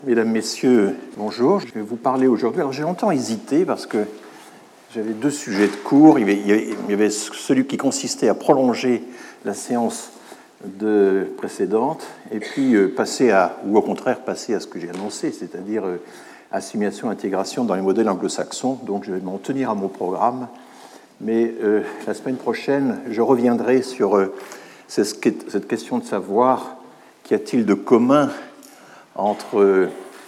Mesdames, Messieurs, bonjour. Je vais vous parler aujourd'hui. Alors j'ai longtemps hésité parce que j'avais deux sujets de cours. Il y avait celui qui consistait à prolonger la séance précédente et puis passer ou au contraire passer à ce que j'ai annoncé, c'est-à-dire assimilation-intégration dans les modèles anglo-saxons. Donc je vais m'en tenir à mon programme. Mais la semaine prochaine, je reviendrai sur cette question de savoir qu'y a-t-il de commun entre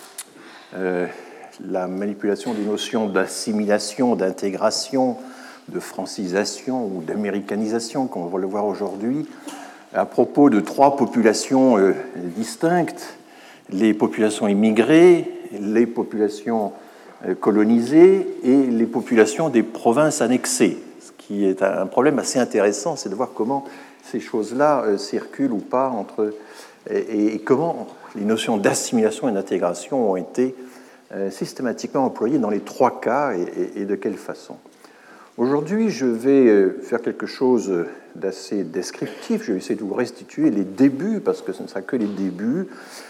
la manipulation des notions d'assimilation, d'intégration, de francisation ou d'américanisation, comme on va le voir aujourd'hui, à propos de trois populations distinctes, les populations immigrées, les populations colonisées et les populations des provinces annexées. Ce qui est un problème assez intéressant, c'est de voir comment ces choses-là circulent ou pas entre... et comment les notions d'assimilation et d'intégration ont été systématiquement employées dans les trois cas et de quelle façon. Aujourd'hui, je vais faire quelque chose d'assez descriptif. Je vais essayer de vous restituer les débuts, parce que ce ne sera que les débuts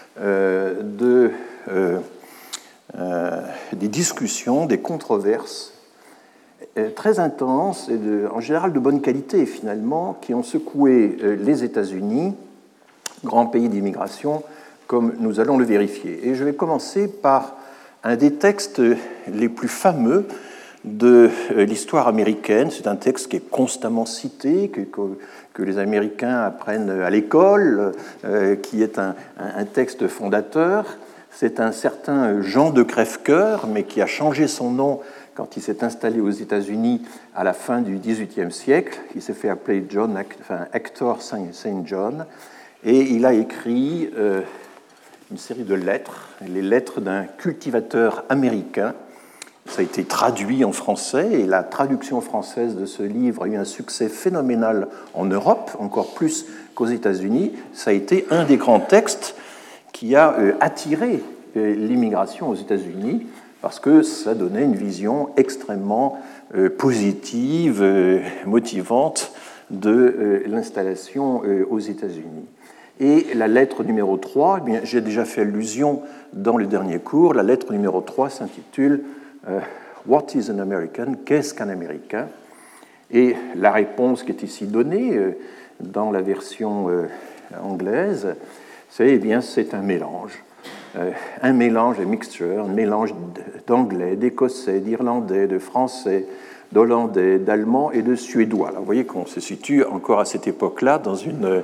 des discussions, des controverses très intenses et en général de bonne qualité, finalement, qui ont secoué les États-Unis, grand pays d'immigration, comme nous allons le vérifier. Et je vais commencer par un des textes les plus fameux de l'histoire américaine. C'est un texte qui est constamment cité, que les Américains apprennent à l'école, qui est un texte fondateur. C'est un certain Jean de Crèvecoeur, mais qui a changé son nom quand il s'est installé aux États-Unis à la fin du XVIIIe siècle. Il s'est fait appeler Hector St. John, et il a écrit une série de lettres, les lettres d'un cultivateur américain. Ça a été traduit en français, et la traduction française de ce livre a eu un succès phénoménal en Europe, encore plus qu'aux États-Unis. Ça a été un des grands textes qui a attiré l'immigration aux États-Unis, parce que ça donnait une vision extrêmement positive, motivante de l'installation aux États-Unis. Et la lettre numéro 3, eh bien, j'ai déjà fait allusion dans le dernier cours, la lettre numéro 3 s'intitule « What is an American ?» Qu'est-ce qu'un Américain ? Et la réponse qui est ici donnée dans la version anglaise, c'est eh bien, c'est un mélange, un mixture, un mélange d'anglais, d'écossais, d'irlandais, de français, d'hollandais, d'allemand et de suédois. Alors, vous voyez qu'on se situe encore à cette époque-là dans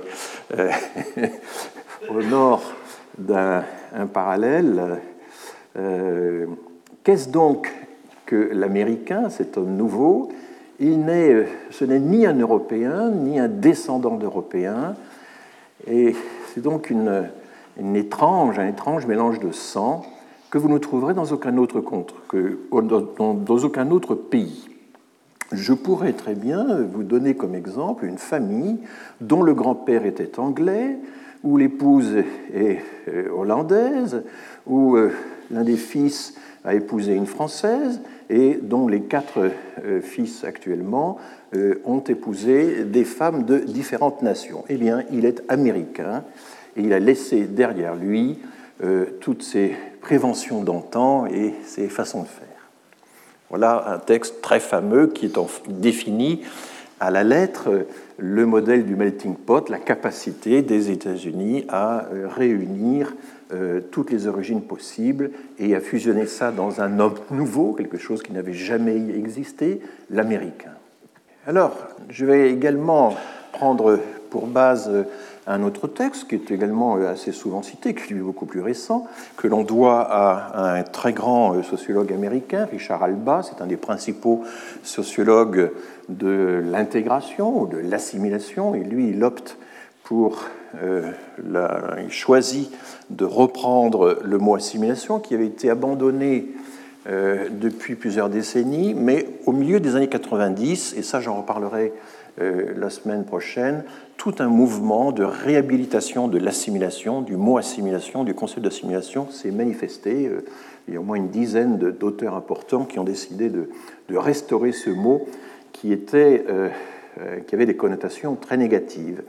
au nord d'un parallèle. Qu'est-ce donc que l'Américain, cet homme nouveau ? Ce n'est ni un Européen, ni un descendant d'Européens, et c'est donc un étrange mélange de sang que vous ne trouverez dans aucun autre dans aucun autre pays. Je pourrais très bien vous donner comme exemple une famille dont le grand-père était anglais, où l'épouse est hollandaise, où l'un des fils a épousé une Française et dont les 4 fils actuellement ont épousé des femmes de différentes nations. Eh bien, il est américain et il a laissé derrière lui toutes ses préventions d'antan et ses façons de faire. Voilà un texte très fameux qui définit à la lettre le modèle du melting pot, la capacité des États-Unis à réunir toutes les origines possibles et à fusionner ça dans un homme nouveau, quelque chose qui n'avait jamais existé, l'Américain. Alors, je vais également prendre pour base un autre texte qui est également assez souvent cité, qui est beaucoup plus récent, que l'on doit à un très grand sociologue américain, Richard Alba. C'est un des principaux sociologues de l'intégration ou de l'assimilation, et lui, il opte il choisit de reprendre le mot assimilation, qui avait été abandonné depuis plusieurs décennies, mais au milieu des années 90, et ça j'en reparlerai la semaine prochaine, tout un mouvement de réhabilitation de l'assimilation, du mot assimilation, du concept d'assimilation s'est manifesté. Il y a au moins une dizaine d'auteurs importants qui ont décidé de restaurer ce mot qui avait des connotations très négatives.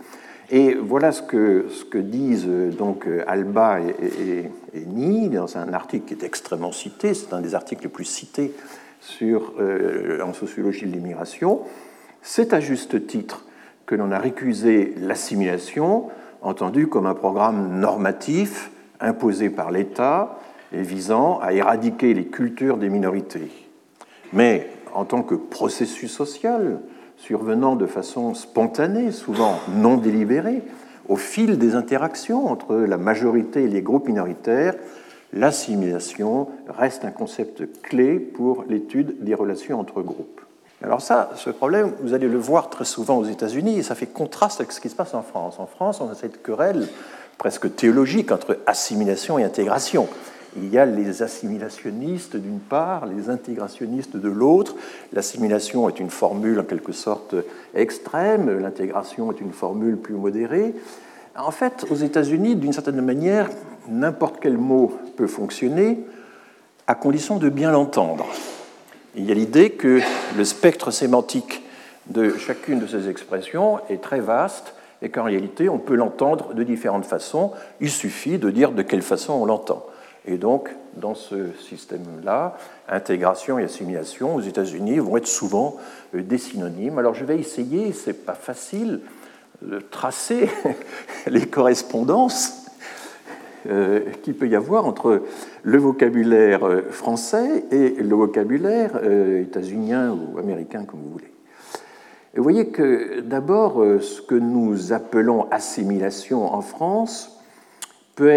Et voilà ce que disent donc Alba et Ni dans un article qui est extrêmement cité, c'est un des articles les plus cités en sociologie de l'immigration. C'est à juste titre que l'on a récusé l'assimilation, entendue comme un programme normatif imposé par l'État et visant à éradiquer les cultures des minorités. Mais en tant que processus social, survenant de façon spontanée, souvent non délibérée, au fil des interactions entre la majorité et les groupes minoritaires, l'assimilation reste un concept clé pour l'étude des relations entre groupes. Alors ça, ce problème, vous allez le voir très souvent aux États-Unis, et ça fait contraste avec ce qui se passe en France. En France, on a cette querelle presque théologique entre assimilation et intégration. Il y a les assimilationnistes d'une part, les intégrationnistes de l'autre. L'assimilation est une formule en quelque sorte extrême, l'intégration est une formule plus modérée. En fait, aux États-Unis, d'une certaine manière, n'importe quel mot peut fonctionner à condition de bien l'entendre. Il y a l'idée que le spectre sémantique de chacune de ces expressions est très vaste et qu'en réalité, on peut l'entendre de différentes façons. Il suffit de dire de quelle façon on l'entend. Et donc, dans ce système-là, intégration et assimilation aux États-Unis vont être souvent des synonymes. Alors, je vais essayer, ce n'est pas facile, de tracer les correspondances qu'il peut y avoir entre le vocabulaire français et le vocabulaire états-unien ou américain, comme vous voulez. Et vous voyez que, d'abord, ce que nous appelons assimilation en France peut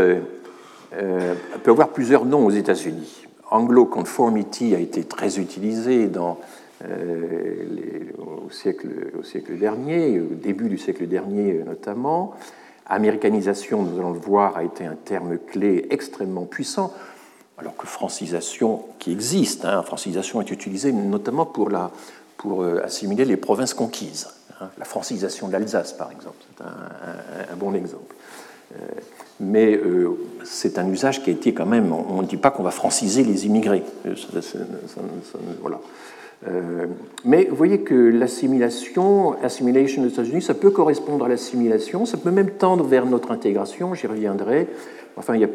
avoir plusieurs noms aux États-Unis. Anglo-conformity a été très utilisé au siècle dernier, au début du siècle dernier notamment. Américanisation, nous allons le voir, a été un terme clé extrêmement puissant, alors que francisation, qui existe, francisation est utilisée notamment pour assimiler les provinces conquises. La francisation de l'Alsace, par exemple, c'est un bon exemple. Mais c'est un usage qui a été quand même, on ne dit pas qu'on va franciser les immigrés. Voilà. Mais vous voyez que l'assimilation aux États-Unis, ça peut correspondre à l'assimilation, ça peut même tendre vers notre intégration, j'y reviendrai. Enfin, il y a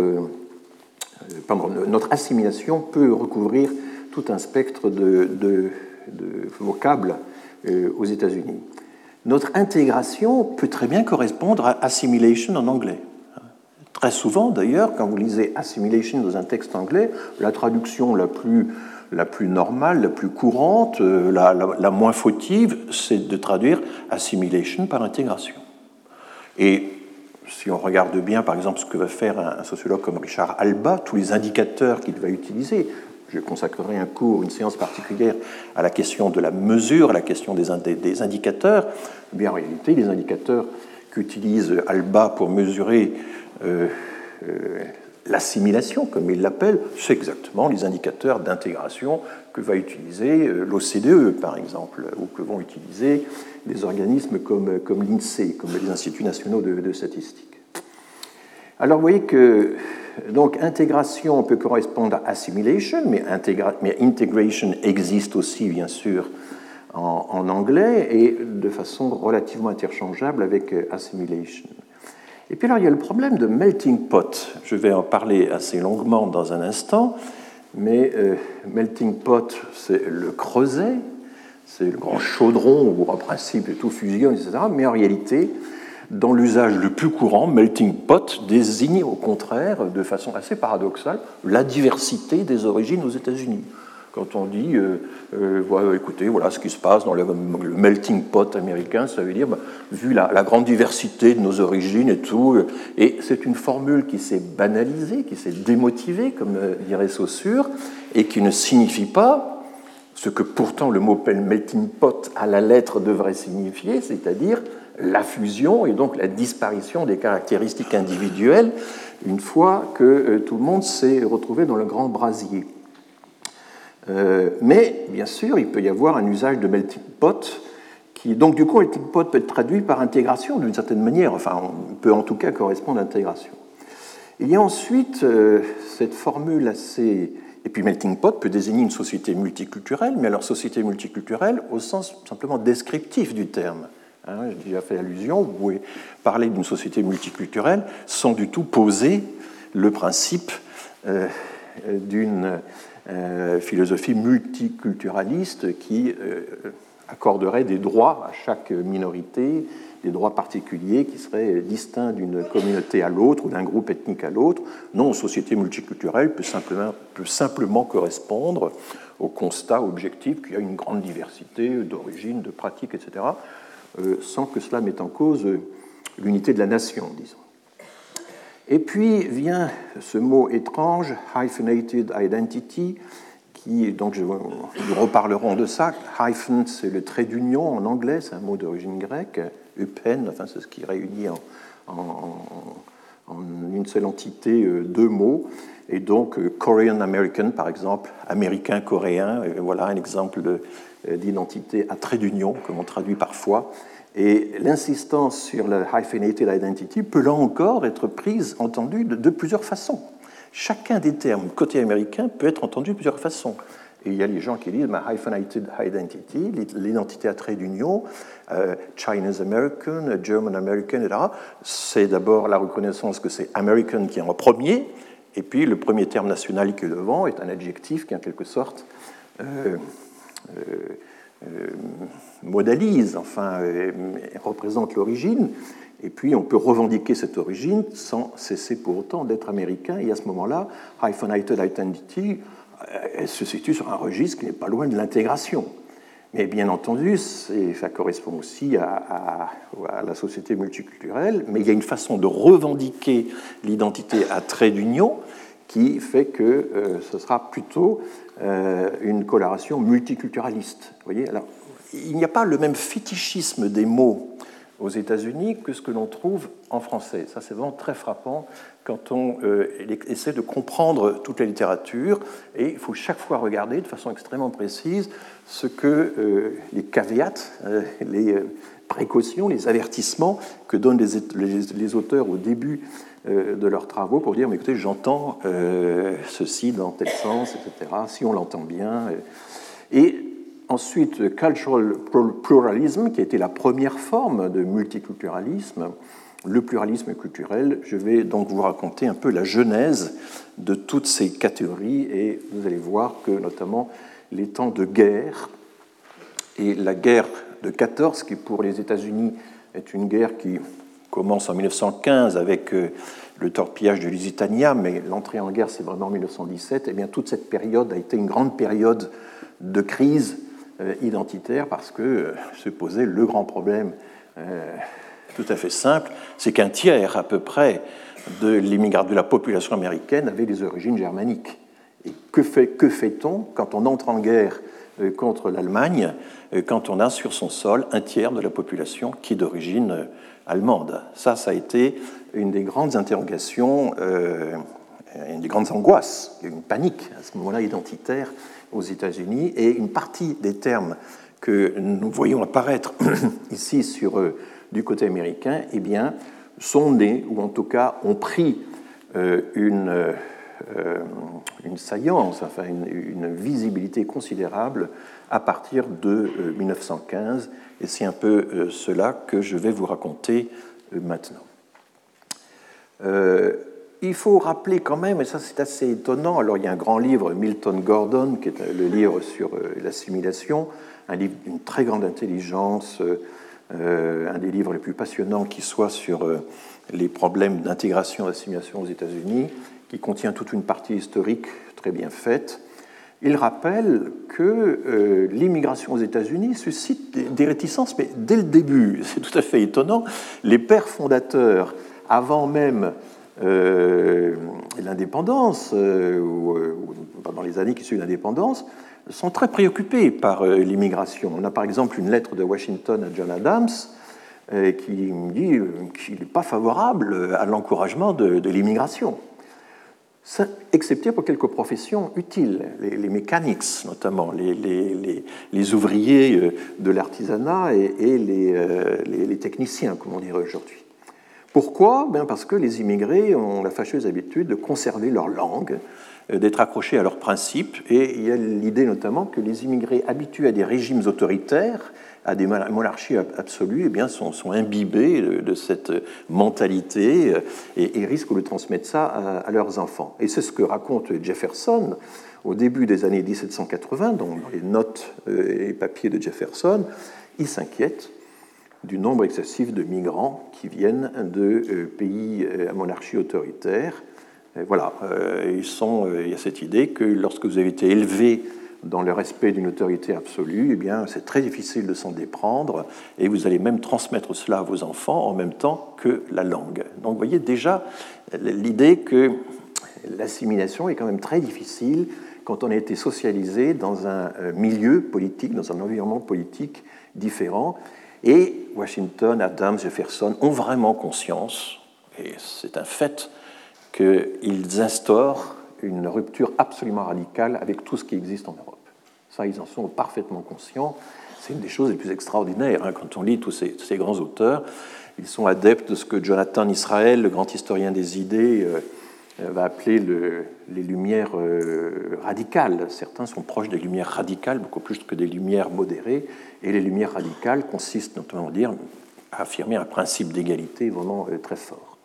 notre assimilation peut recouvrir tout un spectre de vocables aux États-Unis. Notre intégration peut très bien correspondre à assimilation en anglais. Très souvent, d'ailleurs, quand vous lisez assimilation dans un texte anglais, la traduction la plus normale, la plus courante, la moins fautive, c'est de traduire assimilation par intégration. Et si on regarde bien, par exemple, ce que va faire un sociologue comme Richard Alba, tous les indicateurs qu'il va utiliser, je consacrerai un cours, une séance particulière à la question de la mesure, à la question des indicateurs. Eh bien, en réalité, les indicateurs qu'utilise Alba pour mesurer l'assimilation, comme il l'appelle, c'est exactement les indicateurs d'intégration que va utiliser l'OCDE, par exemple, ou que vont utiliser des organismes comme l'INSEE, comme les Instituts nationaux de statistique. Alors, vous voyez que donc, intégration peut correspondre à assimilation, mais integration existe aussi, bien sûr, en anglais, et de façon relativement interchangeable avec assimilation. Et puis alors, il y a le problème de melting pot. Je vais en parler assez longuement dans un instant, mais melting pot, c'est le creuset, c'est le grand chaudron où, en principe, tout fusionne, etc. Mais en réalité, dans l'usage le plus courant, melting pot désigne au contraire, de façon assez paradoxale, la diversité des origines aux États-Unis. Quand on dit, écoutez, voilà ce qui se passe dans le melting pot américain, ça veut dire, vu la grande diversité de nos origines et tout, et c'est une formule qui s'est banalisée, qui s'est démotivée, comme dirait Saussure, et qui ne signifie pas ce que pourtant le mot melting pot à la lettre devrait signifier, c'est-à-dire la fusion et donc la disparition des caractéristiques individuelles une fois que tout le monde s'est retrouvé dans le grand brasier. Mais, bien sûr, il peut y avoir un usage de melting pot qui, donc du coup, melting pot peut être traduit par intégration d'une certaine manière, enfin, on peut en tout cas correspondre à intégration. Il y a ensuite cette formule assez... Et puis melting pot peut désigner une société multiculturelle, mais alors société multiculturelle au sens simplement descriptif du terme. Hein, j'ai déjà fait allusion, vous pouvez parler d'une société multiculturelle sans du tout poser le principe d'une philosophie multiculturaliste qui accorderait des droits à chaque minorité, des droits particuliers qui seraient distincts d'une communauté à l'autre ou d'un groupe ethnique à l'autre. Non, une société multiculturelle peut simplement correspondre au constat objectif qu'il y a une grande diversité d'origines, de pratiques, etc., sans que cela mette en cause l'unité de la nation, disons. Et puis vient ce mot étrange, hyphenated identity, donc nous reparlerons de ça. Hyphen, c'est le trait d'union en anglais, c'est un mot d'origine grecque. Eupen, enfin, c'est ce qui réunit en une seule entité deux mots. Et donc, Korean American, par exemple, américain-coréen, voilà un exemple d'identité à trait d'union, comme on traduit parfois. Et l'insistance sur la hyphenated identity peut là encore être entendue de plusieurs façons. Chacun des termes côté américain peut être entendu de plusieurs façons. Et il y a les gens qui disent hyphenated identity, l'identité à trait d'union, Chinese American, German American, etc. C'est d'abord la reconnaissance que c'est American qui est en premier, et puis le premier terme national qui est devant est un adjectif qui en quelque sorte modalise, enfin représente l'origine. Et puis, on peut revendiquer cette origine sans cesser pour autant d'être américain. Et à ce moment-là, hyphenated identity elle se situe sur un registre qui n'est pas loin de l'intégration. Mais bien entendu, ça correspond aussi à la société multiculturelle, mais il y a une façon de revendiquer l'identité à trait d'union qui fait que ce sera plutôt une coloration multiculturaliste. Vous voyez, alors, il n'y a pas le même fétichisme des mots aux États-Unis que ce que l'on trouve en français. Ça, c'est vraiment très frappant quand on essaie de comprendre toute la littérature, et il faut chaque fois regarder de façon extrêmement précise ce que les caveats, les précautions, les avertissements que donnent les auteurs au début de leurs travaux pour dire, mais écoutez, j'entends ceci dans tel sens, etc., si on l'entend bien. Et ensuite, cultural pluralism, qui a été la première forme de multiculturalisme, le pluralisme culturel. Je vais donc vous raconter un peu la genèse de toutes ces catégories, et vous allez voir que notamment les temps de guerre et la guerre de 14, qui pour les États-Unis est une guerre qui commence en 1915 avec le torpillage de Lusitania, mais l'entrée en guerre c'est vraiment en 1917, et bien toute cette période a été une grande période de crise identitaire parce que se posait le grand problème tout à fait simple, c'est qu'un tiers à peu près de la population américaine avait des origines germaniques. Et que fait-on quand on entre en guerre contre l'Allemagne, quand on a sur son sol un tiers de la population qui est d'origine allemande? Ça a été une des grandes interrogations, une des grandes angoisses, une panique à ce moment-là identitaire aux États-Unis, et une partie des termes que nous voyons apparaître ici du côté américain, eh bien, sont nés, ou en tout cas ont pris une saillance, enfin une visibilité considérable à partir de 1915, et c'est un peu cela que je vais vous raconter maintenant. Il faut rappeler quand même, et ça c'est assez étonnant, alors il y a un grand livre, Milton Gordon, qui est le livre sur l'assimilation, un livre d'une très grande intelligence, un des livres les plus passionnants qui soit sur les problèmes d'intégration et d'assimilation aux États-Unis, qui contient toute une partie historique très bien faite. Il rappelle que l'immigration aux États-Unis suscite des réticences, mais dès le début, c'est tout à fait étonnant, les pères fondateurs, avant même l'indépendance, ou dans les années qui suivent l'indépendance, sont très préoccupés par l'immigration. On a par exemple une lettre de Washington à John Adams qui dit qu'il n'est pas favorable à l'encouragement de l'immigration, excepté pour quelques professions utiles, les mechanics notamment, les ouvriers de l'artisanat et les techniciens, comme on dirait aujourd'hui. Pourquoi? Parce que les immigrés ont la fâcheuse habitude de conserver leur langue, d'être accrochés à leurs principes, et il y a l'idée notamment que les immigrés habitués à des régimes autoritaires, à des monarchies absolues, sont imbibés de cette mentalité et risquent de transmettre ça à leurs enfants. Et c'est ce que raconte Jefferson au début des années 1780, dans les notes et papiers de Jefferson. Il s'inquiète du nombre excessif de migrants qui viennent de pays à monarchie autoritaire. Et voilà, il y a cette idée que lorsque vous avez été élevé dans le respect d'une autorité absolue, c'est très difficile de s'en déprendre, et vous allez même transmettre cela à vos enfants en même temps que la langue. Donc vous voyez déjà l'idée que l'assimilation est quand même très difficile quand on a été socialisé dans un milieu politique, dans un environnement politique différent. Et Washington, Adams, Jefferson ont vraiment conscience, et c'est un fait, qu'ils instaurent une rupture absolument radicale avec tout ce qui existe en Europe. Ça, ils en sont parfaitement conscients. C'est une des choses les plus extraordinaires. Quand on lit tous ces grands auteurs, ils sont adeptes de ce que Jonathan Israel, le grand historien des idées, va appeler les lumières radicales. Certains sont proches des lumières radicales, beaucoup plus que des lumières modérées, et les lumières radicales consistent notamment à affirmer un principe d'égalité vraiment très fort.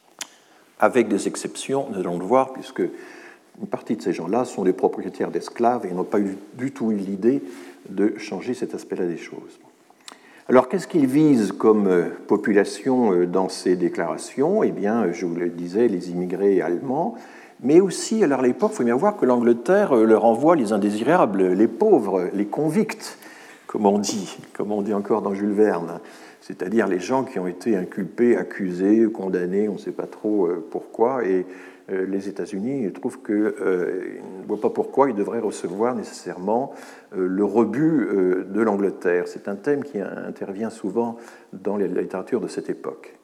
Avec des exceptions, nous allons le voir, puisque une partie de ces gens-là sont des propriétaires d'esclaves et n'ont pas du tout eu l'idée de changer cet aspect-là des choses. Alors, qu'est-ce qu'ils visent comme population dans ces déclarations? Je vous le disais, les immigrés allemands, mais aussi, alors à l'époque, il faut bien voir que l'Angleterre leur envoie les indésirables, les pauvres, les convicts, comme on dit encore dans Jules Verne, c'est-à-dire les gens qui ont été inculpés, accusés, condamnés, on ne sait pas trop pourquoi, et les États-Unis trouvent qu'ils ne voient pas pourquoi ils devraient recevoir nécessairement le rebut de l'Angleterre. C'est un thème qui intervient souvent dans la littérature de cette époque.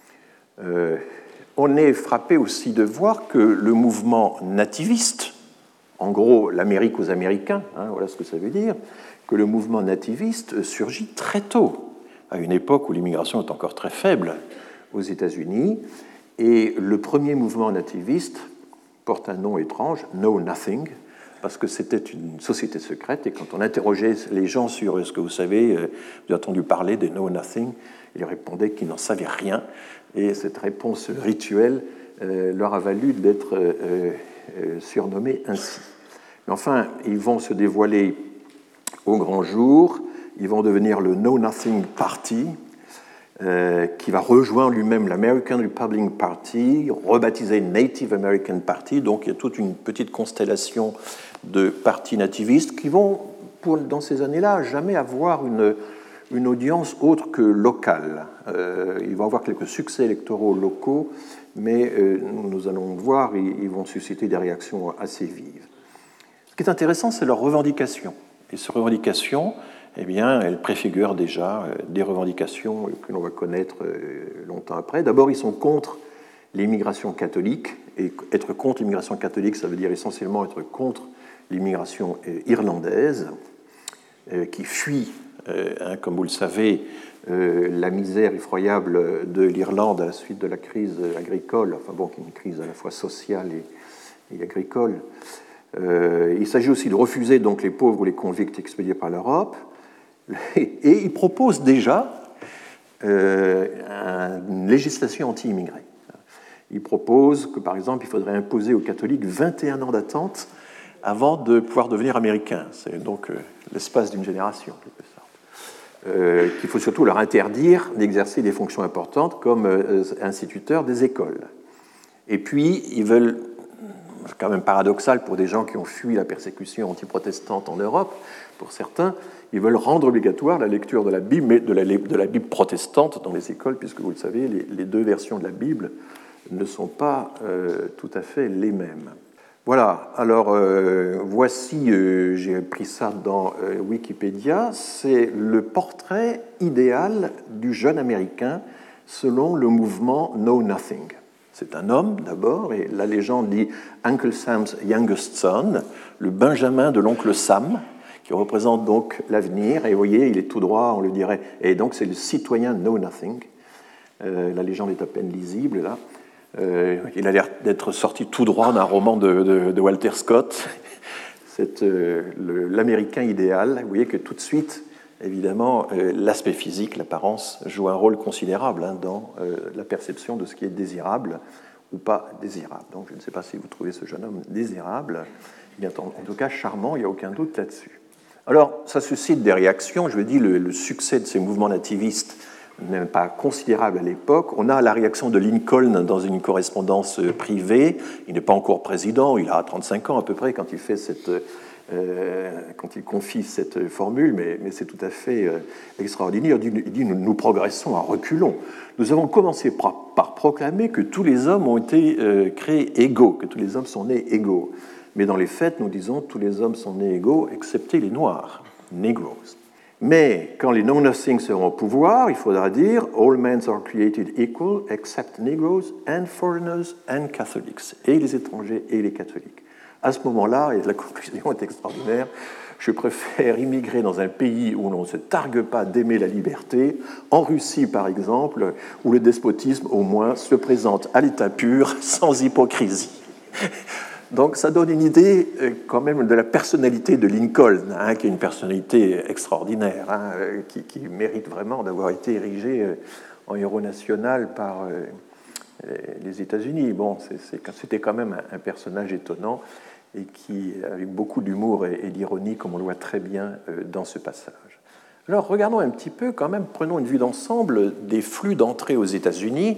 On est frappé aussi de voir que le mouvement nativiste, en gros l'Amérique aux Américains, voilà ce que ça veut dire, que le mouvement nativiste surgit très tôt, à une époque où l'immigration est encore très faible aux États-Unis. Et le premier mouvement nativiste porte un nom étrange, Know Nothing, parce que c'était une société secrète, et quand on interrogeait les gens sur est-ce que vous savez, vous avez entendu parler des Know Nothing, ils répondaient qu'ils n'en savaient rien, et cette réponse rituelle leur a valu d'être surnommés ainsi. Mais enfin, ils vont se dévoiler au grand jour, ils vont devenir le Know Nothing Party, qui va rejoindre lui-même l'American Republican Party, rebaptisé Native American Party. Donc il y a toute une petite constellation de partis nativistes qui vont, dans ces années-là, jamais avoir une audience autre que locale. Ils vont avoir quelques succès électoraux locaux, mais nous allons voir, ils vont susciter des réactions assez vives. Ce qui est intéressant, c'est leurs revendications. Et ces revendications, elles préfigurent déjà des revendications que l'on va connaître longtemps après. D'abord, ils sont contre l'immigration catholique, et être contre l'immigration catholique, ça veut dire essentiellement être contre l'immigration irlandaise, qui fuit, comme vous le savez, la misère effroyable de l'Irlande à la suite de la crise agricole, qui est une crise à la fois sociale et agricole. Il s'agit aussi de refuser donc les pauvres ou les convicts expédiés par l'Europe. Et il propose déjà une législation anti-immigrée. Il propose que, par exemple, il faudrait imposer aux catholiques 21 ans d'attente avant de pouvoir devenir américains. C'est donc l'espace d'une génération, en quelque sorte. Qu'il faut surtout leur interdire d'exercer des fonctions importantes comme instituteurs des écoles. Et puis, ils veulent, c'est quand même paradoxal pour des gens qui ont fui la persécution antiprotestante en Europe, pour certains, ils veulent rendre obligatoire la lecture de la Bible, mais de la Bible protestante dans les écoles, puisque vous le savez, les deux versions de la Bible ne sont pas tout à fait les mêmes. Voilà, alors voici, j'ai pris ça dans Wikipédia, c'est le portrait idéal du jeune Américain selon le mouvement Know Nothing. C'est un homme d'abord, et la légende dit Uncle Sam's youngest son, le Benjamin de l'oncle Sam, qui représente donc l'avenir, et vous voyez, il est tout droit, on le dirait, et donc c'est le citoyen Know Nothing. La légende est à peine lisible, là. Il a l'air d'être sorti tout droit d'un roman de Walter Scott. C'est l'Américain idéal. Vous voyez que tout de suite, évidemment, l'aspect physique, l'apparence, joue un rôle considérable dans la perception de ce qui est désirable ou pas désirable. Donc je ne sais pas si vous trouvez ce jeune homme désirable. Bien, en tout cas, charmant, il n'y a aucun doute là-dessus. Alors, ça suscite des réactions. Je vous dis, le succès de ces mouvements nativistes n'est pas considérable à l'époque. On a la réaction de Lincoln dans une correspondance privée. Il n'est pas encore président, il a 35 ans à peu près quand il fait quand il confie cette formule, mais c'est tout à fait extraordinaire. Il dit nous progressons à reculons. Nous avons commencé par proclamer que tous les hommes ont été créés égaux, que tous les hommes sont nés égaux. Mais dans les faits, nous disons tous les hommes sont nés égaux, excepté les Noirs, Negroes. Mais quand les know-nothings seront au pouvoir, il faudra dire all men are created equal except Negroes and foreigners and Catholics, et les étrangers et les catholiques. À ce moment-là, et la conclusion est extraordinaire, je préfère immigrer dans un pays où l'on ne se targue pas d'aimer la liberté, en Russie par exemple, où le despotisme au moins se présente à l'état pur, sans hypocrisie. Donc ça donne une idée quand même de la personnalité de Lincoln, qui est une personnalité extraordinaire, qui mérite vraiment d'avoir été érigé en héros national par les États-Unis. Bon, c'était quand même un personnage étonnant et qui, avec beaucoup d'humour et d'ironie, comme on le voit très bien dans ce passage. Alors regardons un petit peu quand même, prenons une vue d'ensemble des flux d'entrée aux États-Unis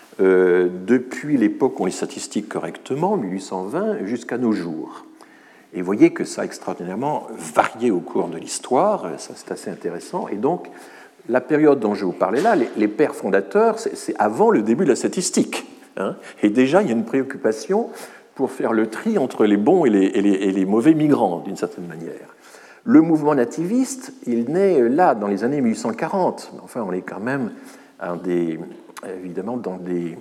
depuis l'époque où on les statistique correctement, 1820, jusqu'à nos jours. Et vous voyez que ça a extraordinairement varié au cours de l'histoire, ça c'est assez intéressant. Et donc, la période dont je vous parlais là, les pères fondateurs, c'est avant le début de la statistique. Et déjà, il y a une préoccupation pour faire le tri entre les bons et les mauvais migrants, d'une certaine manière. Le mouvement nativiste, il naît là, dans les années 1840. Enfin, on est quand même évidemment dans des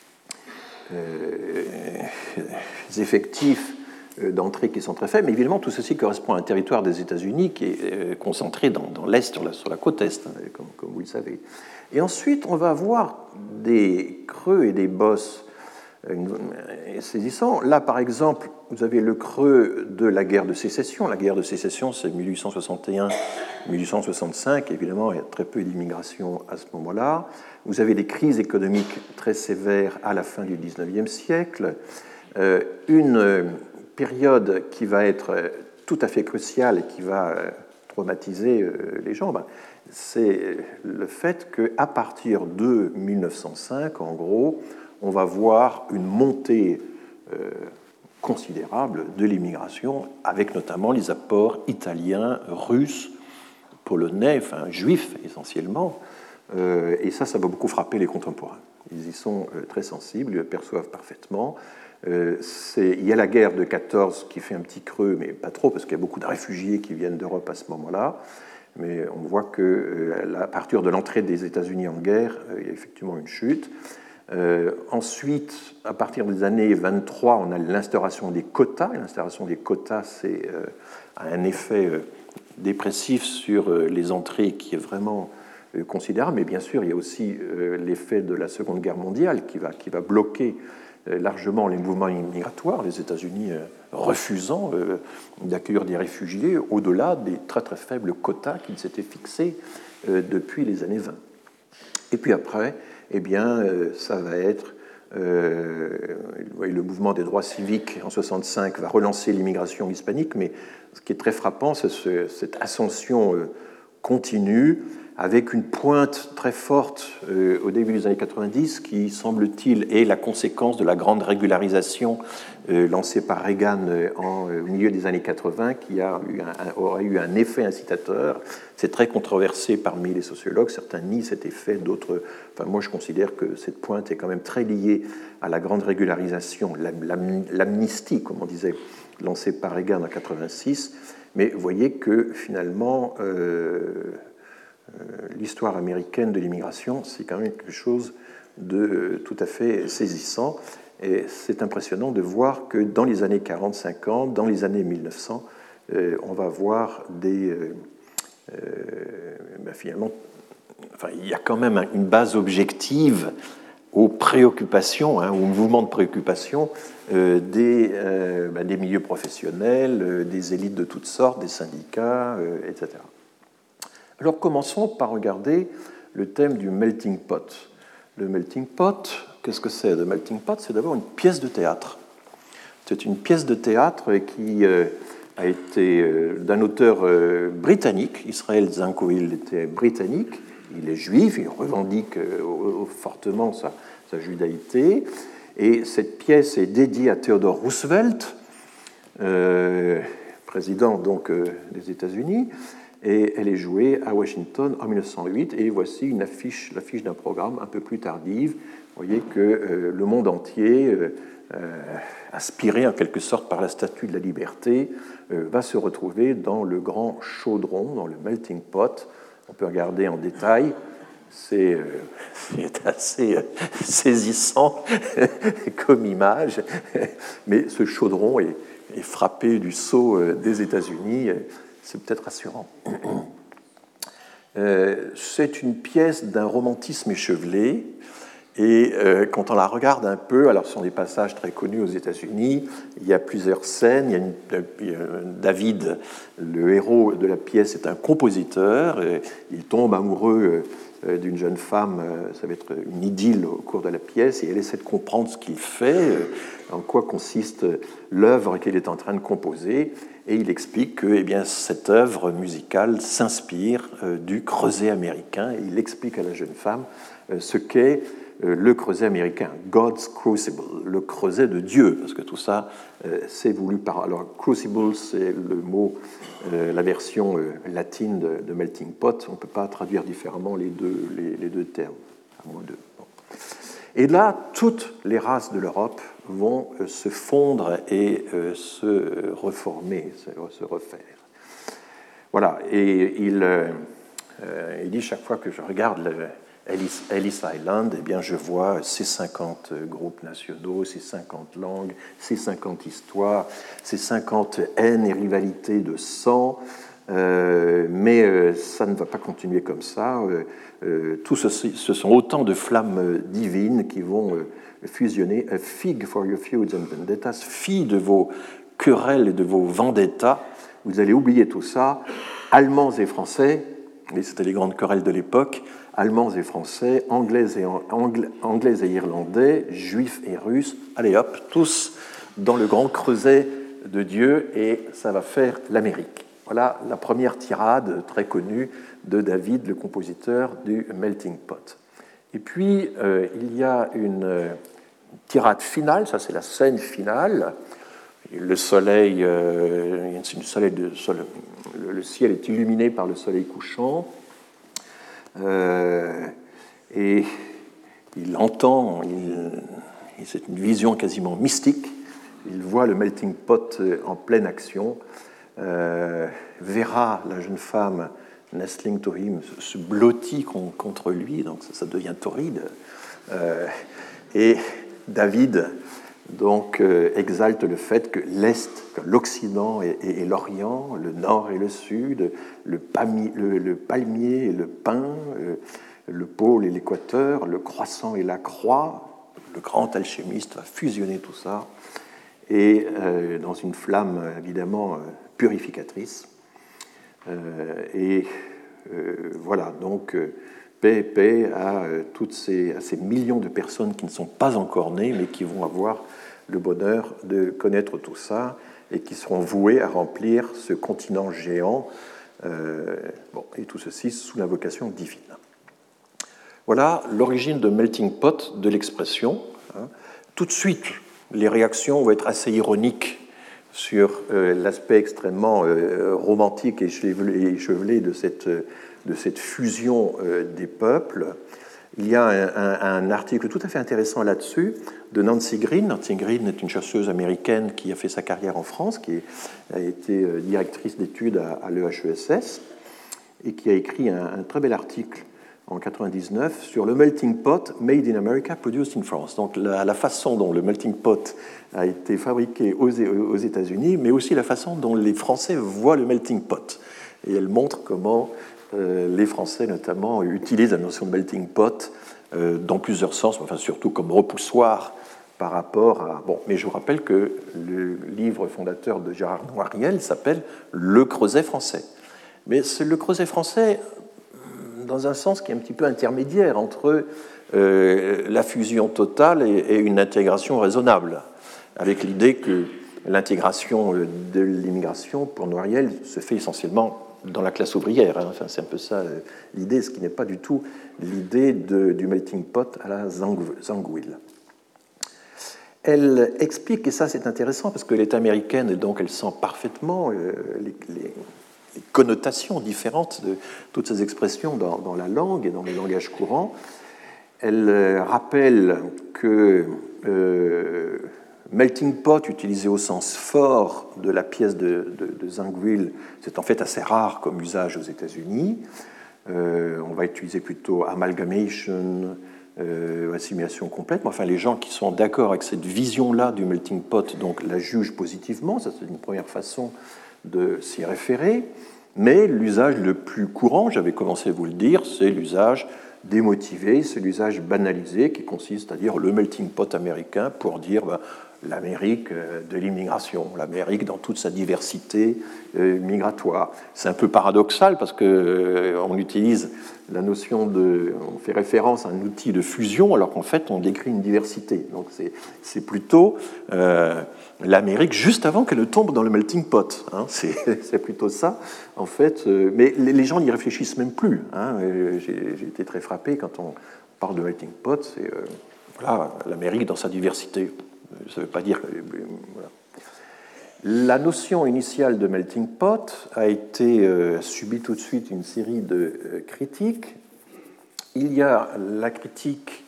effectifs d'entrée qui sont très faibles, mais évidemment tout ceci correspond à un territoire des États-Unis qui est concentré dans l'Est, sur la côte Est, comme vous le savez. Et ensuite, on va avoir des creux et des bosses saisissants. Là, par exemple, vous avez le creux de la guerre de sécession. La guerre de sécession, c'est 1861-1865. Évidemment, il y a très peu d'immigration à ce moment-là. Vous avez des crises économiques très sévères à la fin du XIXe siècle. Une période qui va être tout à fait cruciale et qui va traumatiser les gens, c'est le fait qu'à partir de 1905, en gros, on va voir une montée considérable de l'immigration, avec notamment les apports italiens, russes, polonais, enfin juifs essentiellement, et ça va beaucoup frapper les contemporains. Ils y sont très sensibles, ils le perçoivent parfaitement. Il y a la guerre de 14 qui fait un petit creux, mais pas trop, parce qu'il y a beaucoup de réfugiés qui viennent d'Europe à ce moment-là. Mais on voit qu'à partir de l'entrée des États-Unis en guerre, il y a effectivement une chute. Ensuite, à partir des années 23, on a l'instauration des quotas. L'instauration des quotas, a un effet dépressif sur les entrées qui est vraiment considérable. Mais bien sûr, il y a aussi l'effet de la Seconde Guerre mondiale qui va bloquer largement les mouvements migratoires, les États-Unis refusant d'accueillir des réfugiés au-delà des très très faibles quotas qu'ils s'étaient fixés depuis les années 20. Et puis après, eh bien, ça va être le mouvement des droits civiques en 1965 va relancer l'immigration hispanique, mais ce qui est très frappant, c'est cette ascension continue, avec une pointe très forte au début des années 90 qui, semble-t-il, est la conséquence de la grande régularisation lancée par Reagan au milieu des années 80, qui aurait eu un effet incitateur. C'est très controversé parmi les sociologues. Certains nient cet effet, d'autres... Enfin, moi, je considère que cette pointe est quand même très liée à la grande régularisation, l'amnistie, comme on disait, lancée par Reagan en 86. Mais vous voyez que, finalement... l'histoire américaine de l'immigration, c'est quand même quelque chose de tout à fait saisissant. Et c'est impressionnant de voir que dans les années 40-50, dans les années 1900, on va voir finalement il y a quand même une base objective aux préoccupations, aux mouvements de préoccupation des milieux professionnels, des élites de toutes sortes, des syndicats, etc. Alors commençons par regarder le thème du melting pot. Le melting pot, qu'est-ce que c'est? Le melting pot, c'est d'abord une pièce de théâtre. C'est une pièce de théâtre qui a été d'un auteur britannique. Israel Zinkoil était britannique. Il est juif, il revendique fortement sa judaïté. Et cette pièce est dédiée à Theodore Roosevelt, président donc des États-Unis, et elle est jouée à Washington en 1908. Et voici l'affiche d'un programme un peu plus tardive. Vous voyez que le monde entier, aspiré en quelque sorte par la Statue de la Liberté, va se retrouver dans le grand chaudron, dans le melting pot. On peut regarder en détail, c'est assez saisissant comme image, mais ce chaudron est frappé du sceau des États-Unis, c'est peut-être rassurant. C'est une pièce d'un romantisme échevelé, et quand on la regarde un peu, alors ce sont des passages très connus aux États-Unis, il y a plusieurs scènes, David, le héros de la pièce, est un compositeur, il tombe amoureux d'une jeune femme, ça va être une idylle au cours de la pièce, et elle essaie de comprendre ce qu'il fait, en quoi consiste l'œuvre qu'il est en train de composer, et il explique que cette œuvre musicale s'inspire du creuset américain, et il explique à la jeune femme ce qu'est le creuset américain, God's Crucible, le creuset de Dieu, parce que tout ça, c'est voulu par... Alors, crucible, c'est le mot, la version latine de melting pot. On ne peut pas traduire différemment les deux termes, à moins de... Bon. Et là, toutes les races de l'Europe vont se fondre et se reformer, se refaire. Voilà, et il dit chaque fois que je regarde Ellis Island, je vois ces 50 groupes nationaux, ces 50 langues, ces 50 histoires, ces 50 haines et rivalités de sang, mais ça ne va pas continuer comme ça. Tout ceci, ce sont autant de flammes divines qui vont fusionner. A fig for your feuds and vendettas, fille de vos querelles et de vos vendettas. Vous allez oublier tout ça. Allemands et Français, et c'était les grandes querelles de l'époque, Allemands et Français, Anglais et Irlandais, Juifs et Russes, allez hop, tous dans le grand creuset de Dieu, et ça va faire l'Amérique. Voilà la première tirade très connue de David, le compositeur du Melting Pot. Et puis, il y a une tirade finale, ça c'est la scène finale. Le soleil, le ciel est illuminé par le soleil couchant. Et il entend, c'est une vision quasiment mystique, il voit le melting pot en pleine action, verra la jeune femme nestling to him se blottit contre lui, donc ça devient torride, et David donc exalte le fait que l'Est, que l'Occident et l'Orient, le Nord et le Sud, le palmier et le pin, le pôle et l'équateur, le croissant et la croix, le grand alchimiste va fusionner tout ça, et dans une flamme évidemment purificatrice. Voilà, donc paix à ces millions de personnes qui ne sont pas encore nées, mais qui vont avoir le bonheur de connaître tout ça et qui seront voués à remplir ce continent géant, et tout ceci sous l'invocation divine. Voilà l'origine de melting pot de l'expression. Tout de suite, les réactions vont être assez ironiques sur l'aspect extrêmement romantique et échevelé de cette fusion des peuples. Il y a un article tout à fait intéressant là-dessus de Nancy Green. Nancy Green est une chercheuse américaine qui a fait sa carrière en France, qui a été directrice d'études à l'EHESS et qui a écrit un très bel article en 1999 sur le melting pot made in America, produced in France. Donc la façon dont le melting pot a été fabriqué aux États-Unis, mais aussi la façon dont les Français voient le melting pot. Et elle montre comment les Français notamment utilisent la notion de melting pot dans plusieurs sens, enfin surtout comme repoussoir par rapport à... Bon, mais je vous rappelle que le livre fondateur de Gérard Noiriel s'appelle « Le Creuset français ». Mais c'est le Creuset français dans un sens qui est un petit peu intermédiaire entre la fusion totale et une intégration raisonnable, avec l'idée que l'intégration de l'immigration, pour Noiriel, se fait essentiellement dans la classe ouvrière. Enfin, c'est un peu ça l'idée, ce qui n'est pas du tout l'idée du melting pot à la Zangwill. Elle explique, et ça c'est intéressant parce qu'elle est américaine et donc elle sent parfaitement les connotations différentes de toutes ces expressions dans la langue et dans le langage courant. Elle rappelle que melting pot, utilisé au sens fort de la pièce de Zangwill, c'est en fait assez rare comme usage aux États-Unis. On va utiliser plutôt amalgamation, assimilation complète. Mais enfin, les gens qui sont d'accord avec cette vision-là du melting pot donc, la jugent positivement. Ça, c'est une première façon de s'y référer. Mais l'usage le plus courant, j'avais commencé à vous le dire, c'est l'usage démotivé, c'est l'usage banalisé qui consiste à dire le melting pot américain pour dire l'Amérique de l'immigration, l'Amérique dans toute sa diversité migratoire. C'est un peu paradoxal parce qu'on utilise la notion on fait référence à un outil de fusion alors qu'en fait on décrit une diversité. Donc c'est plutôt l'Amérique juste avant qu'elle ne tombe dans le melting pot. Hein. C'est plutôt ça en fait. Mais les gens n'y réfléchissent même plus. Hein. J'ai été très frappé quand on parle de melting pot. C'est voilà, l'Amérique dans sa diversité. Ça ne veut pas dire que... Voilà. La notion initiale de melting pot a subi tout de suite une série de critiques. Il y a la critique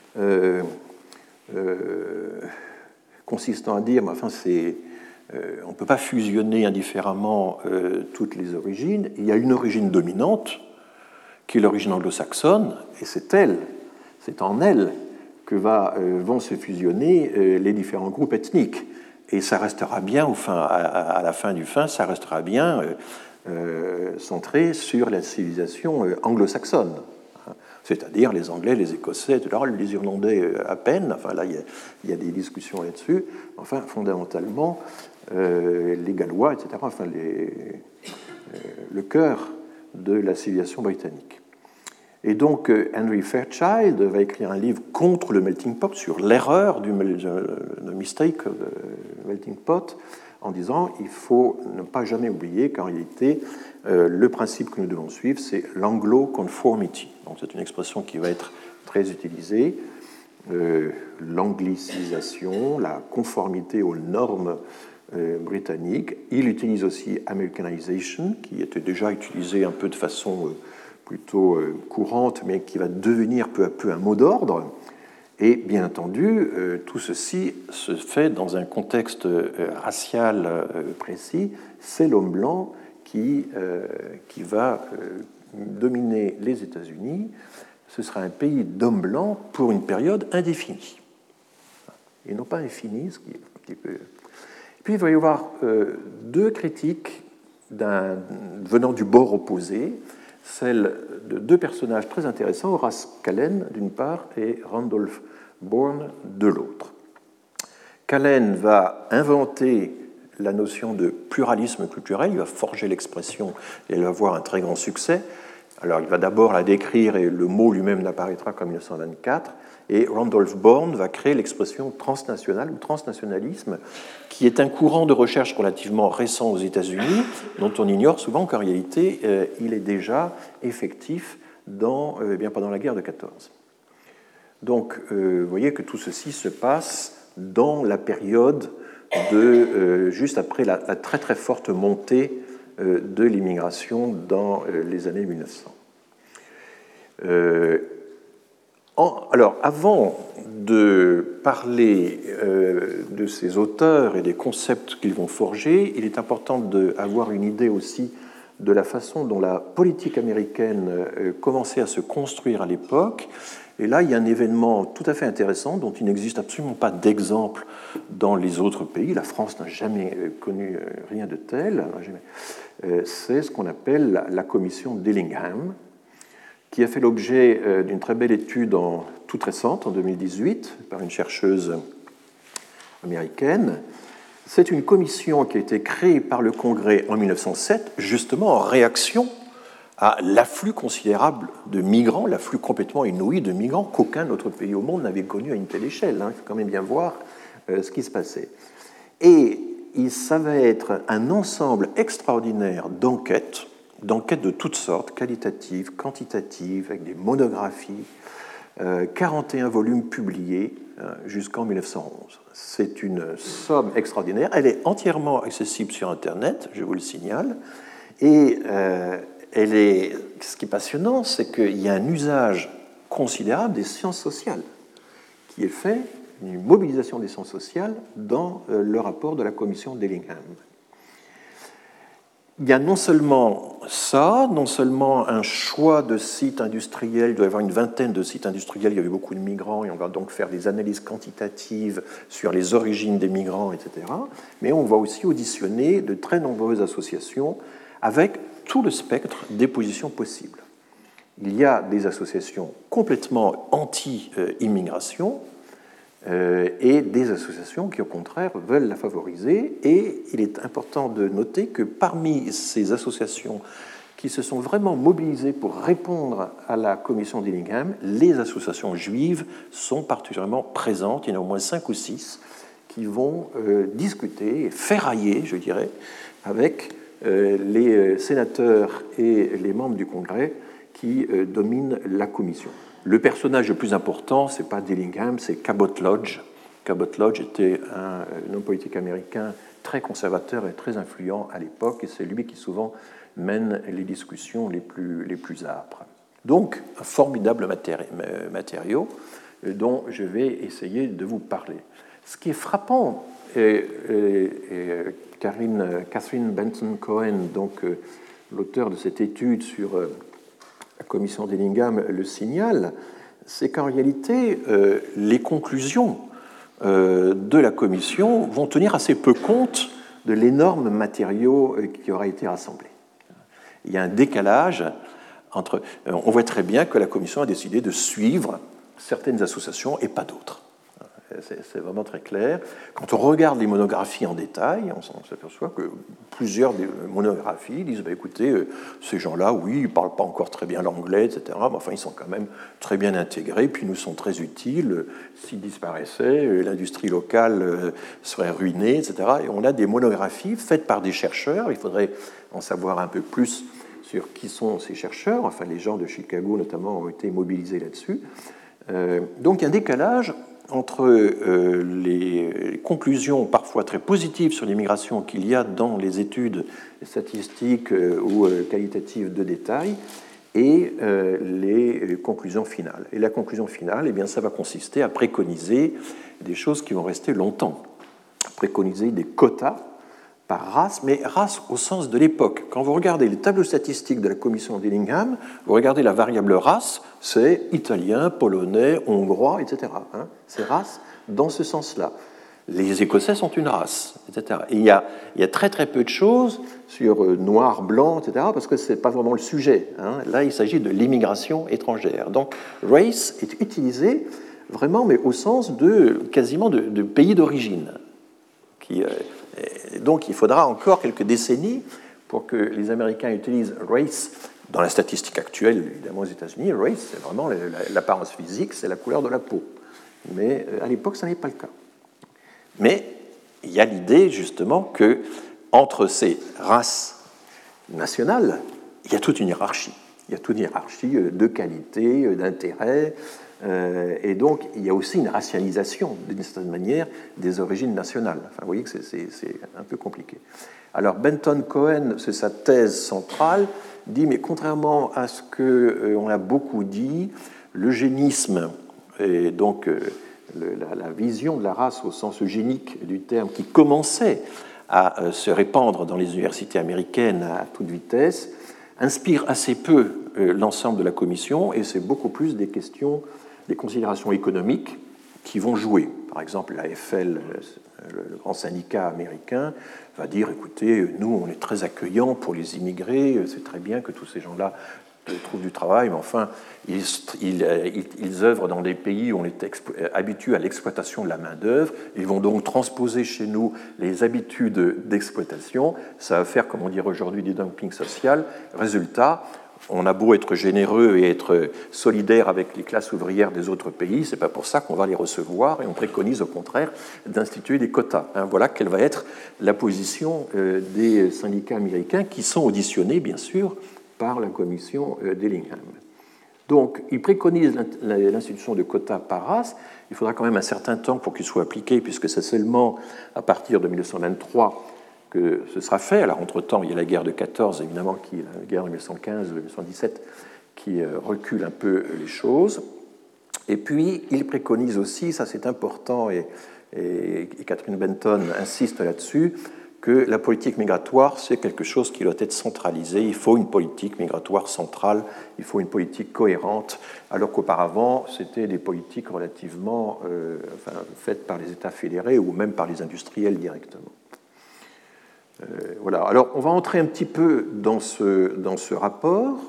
consistant à dire, enfin, on ne peut pas fusionner indifféremment toutes les origines. Il y a une origine dominante, qui est l'origine anglo-saxonne, et c'est en elle que vont se fusionner les différents groupes ethniques. Et ça restera bien, à la fin du ça restera bien centré sur la civilisation anglo-saxonne. C'est-à-dire les Anglais, les Écossais, etc., les Irlandais à peine. Enfin, là, il y a des discussions là-dessus. Enfin, fondamentalement, les Gallois, etc., enfin, le cœur de la civilisation britannique. Et donc, Henry Fairchild va écrire un livre contre le melting pot, sur l'erreur du mistake of the melting pot, en disant il faut ne pas jamais oublier qu'en réalité, le principe que nous devons suivre, c'est l'anglo-conformity. Donc, c'est une expression qui va être très utilisée. L'anglicisation, la conformité aux normes britanniques. Il utilise aussi Americanization, qui était déjà utilisé un peu de façon plutôt courante, mais qui va devenir peu à peu un mot d'ordre. Et bien entendu, tout ceci se fait dans un contexte racial précis. C'est l'homme blanc qui va dominer les États-Unis. Ce sera un pays d'hommes blancs pour une période indéfinie. Et non pas infinie, ce qui est un petit peu... Puis il va y avoir deux critiques venant du bord opposé, celle de deux personnages très intéressants, Horace Kallen d'une part et Randolph Bourne de l'autre. Kallen va inventer la notion de pluralisme culturel, il va forger l'expression et elle va avoir un très grand succès. Alors il va d'abord la décrire et le mot lui-même n'apparaîtra qu'en 1924, et Randolph Bourne va créer l'expression transnationale ou transnationalisme, qui est un courant de recherche relativement récent aux États-Unis, dont on ignore souvent qu'en réalité il est déjà effectif pendant la guerre de 14. Donc vous voyez que tout ceci se passe dans la période juste après la très très forte montée de l'immigration dans les années 1900. Alors, avant de parler de ces auteurs et des concepts qu'ils vont forger, il est important d'avoir une idée aussi de la façon dont la politique américaine commençait à se construire à l'époque. Et là, il y a un événement tout à fait intéressant dont il n'existe absolument pas d'exemple dans les autres pays. La France n'a jamais connu rien de tel. C'est ce qu'on appelle la commission Dillingham, qui a fait l'objet d'une très belle étude toute récente, en 2018, par une chercheuse américaine. C'est une commission qui a été créée par le Congrès en 1907, justement en réaction à l'afflux considérable de migrants, l'afflux complètement inouï de migrants qu'aucun autre pays au monde n'avait connu à une telle échelle. Il faut quand même bien voir ce qui se passait. Et il s'avère être un ensemble extraordinaire d'enquêtes de toutes sortes, qualitatives, quantitatives, avec des monographies, 41 volumes publiés jusqu'en 1911. C'est une somme extraordinaire. Elle est entièrement accessible sur Internet, je vous le signale. Et ce qui est passionnant, c'est qu'il y a un usage considérable des sciences sociales qui est fait, une mobilisation des sciences sociales dans le rapport de la commission Dillingham. Il y a non seulement ça, non seulement un choix de sites industriels, il doit y avoir une vingtaine de sites industriels, il y avait beaucoup de migrants, et on va donc faire des analyses quantitatives sur les origines des migrants, etc. Mais on va aussi auditionner de très nombreuses associations avec tout le spectre des positions possibles. Il y a des associations complètement anti-immigration, et des associations qui, au contraire, veulent la favoriser. Et il est important de noter que parmi ces associations qui se sont vraiment mobilisées pour répondre à la commission Dillingham, les associations juives sont particulièrement présentes. Il y en a au moins 5 ou 6 qui vont discuter, ferrailler, je dirais, avec les sénateurs et les membres du Congrès qui dominent la commission. Le personnage le plus important, ce n'est pas Dillingham, c'est Cabot Lodge. Cabot Lodge était un homme politique américain très conservateur et très influent à l'époque, et c'est lui qui souvent mène les discussions les plus âpres. Donc, un formidable matériau dont je vais essayer de vous parler. Ce qui est frappant, Catherine Benton-Cohen, donc l'auteur de cette étude sur la commission Dillingham le signale, c'est qu'en réalité, les conclusions de la commission vont tenir assez peu compte de l'énorme matériau qui aura été rassemblé. Il y a un décalage entre... On voit très bien que la commission a décidé de suivre certaines associations et pas d'autres. C'est vraiment très clair. Quand on regarde les monographies en détail, on s'aperçoit que plusieurs des monographies disent écoutez, ces gens-là, oui, ils ne parlent pas encore très bien l'anglais, etc., mais enfin, ils sont quand même très bien intégrés, puis ils nous sont très utiles. S'ils disparaissaient, l'industrie locale serait ruinée, etc. Et on a des monographies faites par des chercheurs. Il faudrait en savoir un peu plus sur qui sont ces chercheurs. Enfin, les gens de Chicago, notamment, ont été mobilisés là-dessus. Donc, il y a un décalage entre les conclusions parfois très positives sur l'immigration qu'il y a dans les études statistiques ou qualitatives de détail et les conclusions finales. Et la conclusion finale, eh bien, ça va consister à préconiser des choses qui vont rester longtemps. Préconiser des quotas par race, mais race au sens de l'époque. Quand vous regardez les tableaux statistiques de la commission Dillingham, vous regardez la variable race, c'est italien, polonais, hongrois, etc. C'est race dans ce sens-là. Les Écossais sont une race, etc. Et il y a très très peu de choses sur noir, blanc, etc., parce que ce n'est pas vraiment le sujet. Là, il s'agit de l'immigration étrangère. Donc, race est utilisé vraiment, mais au sens quasiment de pays d'origine. Donc, il faudra encore quelques décennies pour que les Américains utilisent race. Dans la statistique actuelle, évidemment, aux États-Unis, race, c'est vraiment l'apparence physique, c'est la couleur de la peau. Mais à l'époque, ça n'est pas le cas. Mais il y a l'idée, justement, que entre ces races nationales, il y a toute une hiérarchie. Il y a toute une hiérarchie de qualité, d'intérêt, et donc il y a aussi une racialisation, d'une certaine manière, des origines nationales. Enfin, vous voyez que c'est un peu compliqué. Alors Benton-Cohen, c'est sa thèse centrale, dit, mais contrairement à ce qu'on a beaucoup dit, l'eugénisme, et donc la vision de la race au sens eugénique du terme, qui commençait à se répandre dans les universités américaines à toute vitesse, inspire assez peu l'ensemble de la commission, et c'est beaucoup plus des questions, des considérations économiques qui vont jouer. Par exemple, l'AFL, le grand syndicat américain, va dire, écoutez, nous, on est très accueillants pour les immigrés, c'est très bien que tous ces gens-là trouvent du travail, mais enfin, ils œuvrent dans des pays où on est habitué à l'exploitation de la main-d'œuvre. Ils vont donc transposer chez nous les habitudes d'exploitation. Ça va faire, comme on dirait aujourd'hui, du dumping social. Résultat, on a beau être généreux et être solidaire avec les classes ouvrières des autres pays, ce n'est pas pour ça qu'on va les recevoir, et on préconise au contraire d'instituer des quotas. Voilà quelle va être la position des syndicats américains qui sont auditionnés, bien sûr, par la commission d'Ellingham. Donc, ils préconisent l'institution de quotas par race. Il faudra quand même un certain temps pour qu'ils soient appliqués, puisque c'est seulement à partir de 1923 que ce sera fait. Alors, entre-temps, il y a la guerre de 14, évidemment, la guerre de 1915-1917, qui recule un peu les choses. Et puis, ils préconisent aussi, ça c'est important, et Catherine Benton insiste là-dessus, que la politique migratoire, c'est quelque chose qui doit être centralisé. Il faut une politique migratoire centrale, il faut une politique cohérente, alors qu'auparavant, c'était des politiques relativement faites par les États fédérés ou même par les industriels directement. Voilà. Alors, on va entrer un petit peu dans ce rapport.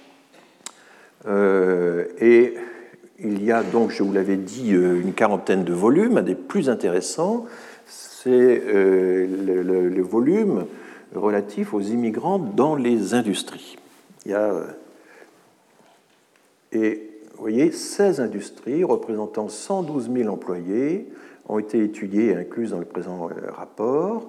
Et il y a donc, je vous l'avais dit, une quarantaine de volumes. Un des plus intéressants, c'est le volume relatif aux immigrants dans les industries. Il y a, et vous voyez, 16 industries représentant 112 000 employés ont été étudiées et incluses dans le présent rapport.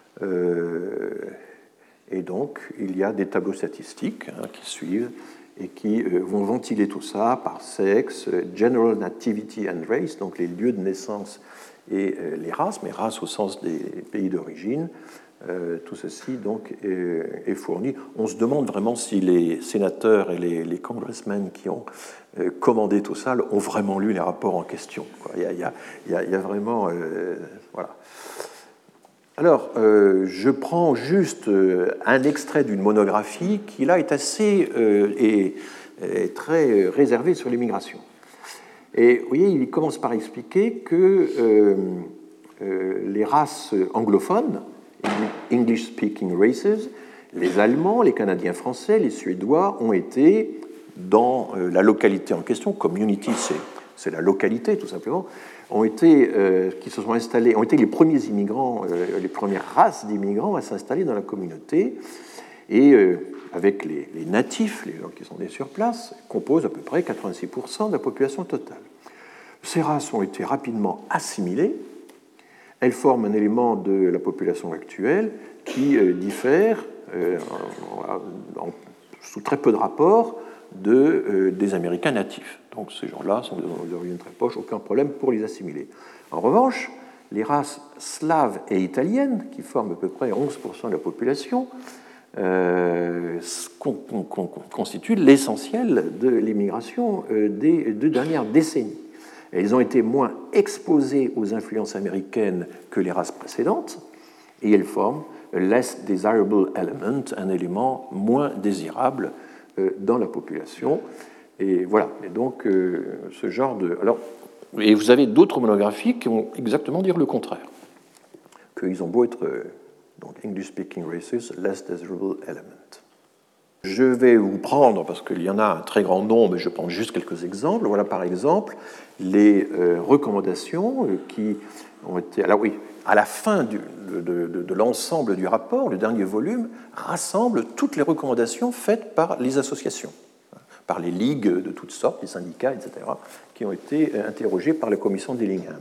Et donc, il y a des tableaux statistiques qui suivent et qui vont ventiler tout ça par sexe, general nativity and race, donc les lieux de naissance et les races, mais races au sens des pays d'origine. Tout ceci donc est fourni. On se demande vraiment si les sénateurs et les congressmen qui ont commandé tout ça ont vraiment lu les rapports en question. Il y a vraiment... voilà. Alors, je prends juste un extrait d'une monographie qui, là, est assez est très réservée sur l'immigration. Et vous voyez, il commence par expliquer que les races anglophones, English-speaking races, les Allemands, les Canadiens français, les Suédois, ont été dans la localité en question, community, c'est la localité tout simplement, qui se sont installés, ont été les premiers immigrants, les premières races d'immigrants à s'installer dans la communauté, et avec les natifs, les gens qui sont nés sur place, composent à peu près 86% de la population totale. Ces races ont été rapidement assimilées, elles forment un élément de la population actuelle qui diffère sous très peu de rapports des Américains natifs. Donc ces gens-là sont d'origine très proche, aucun problème pour les assimiler. En revanche, les races slaves et italiennes, qui forment à peu près 11% de la population, constituent l'essentiel de l'immigration des 2 dernières décennies. Elles ont été moins exposées aux influences américaines que les races précédentes, et elles forment less desirable element, un élément moins désirable dans la population. Et voilà, et donc ce genre de... Alors, et vous avez d'autres monographies qui vont exactement dire le contraire, qu'ils ont beau être, donc English-speaking races, less desirable element. Je vais vous prendre, parce qu'il y en a un très grand nombre, mais je prends juste quelques exemples. Voilà par exemple les recommandations qui ont été... Alors oui, à la fin de l'ensemble du rapport, le dernier volume rassemble toutes les recommandations faites par les associations, par les ligues de toutes sortes, les syndicats, etc., qui ont été interrogés par la commission d'Ellingham.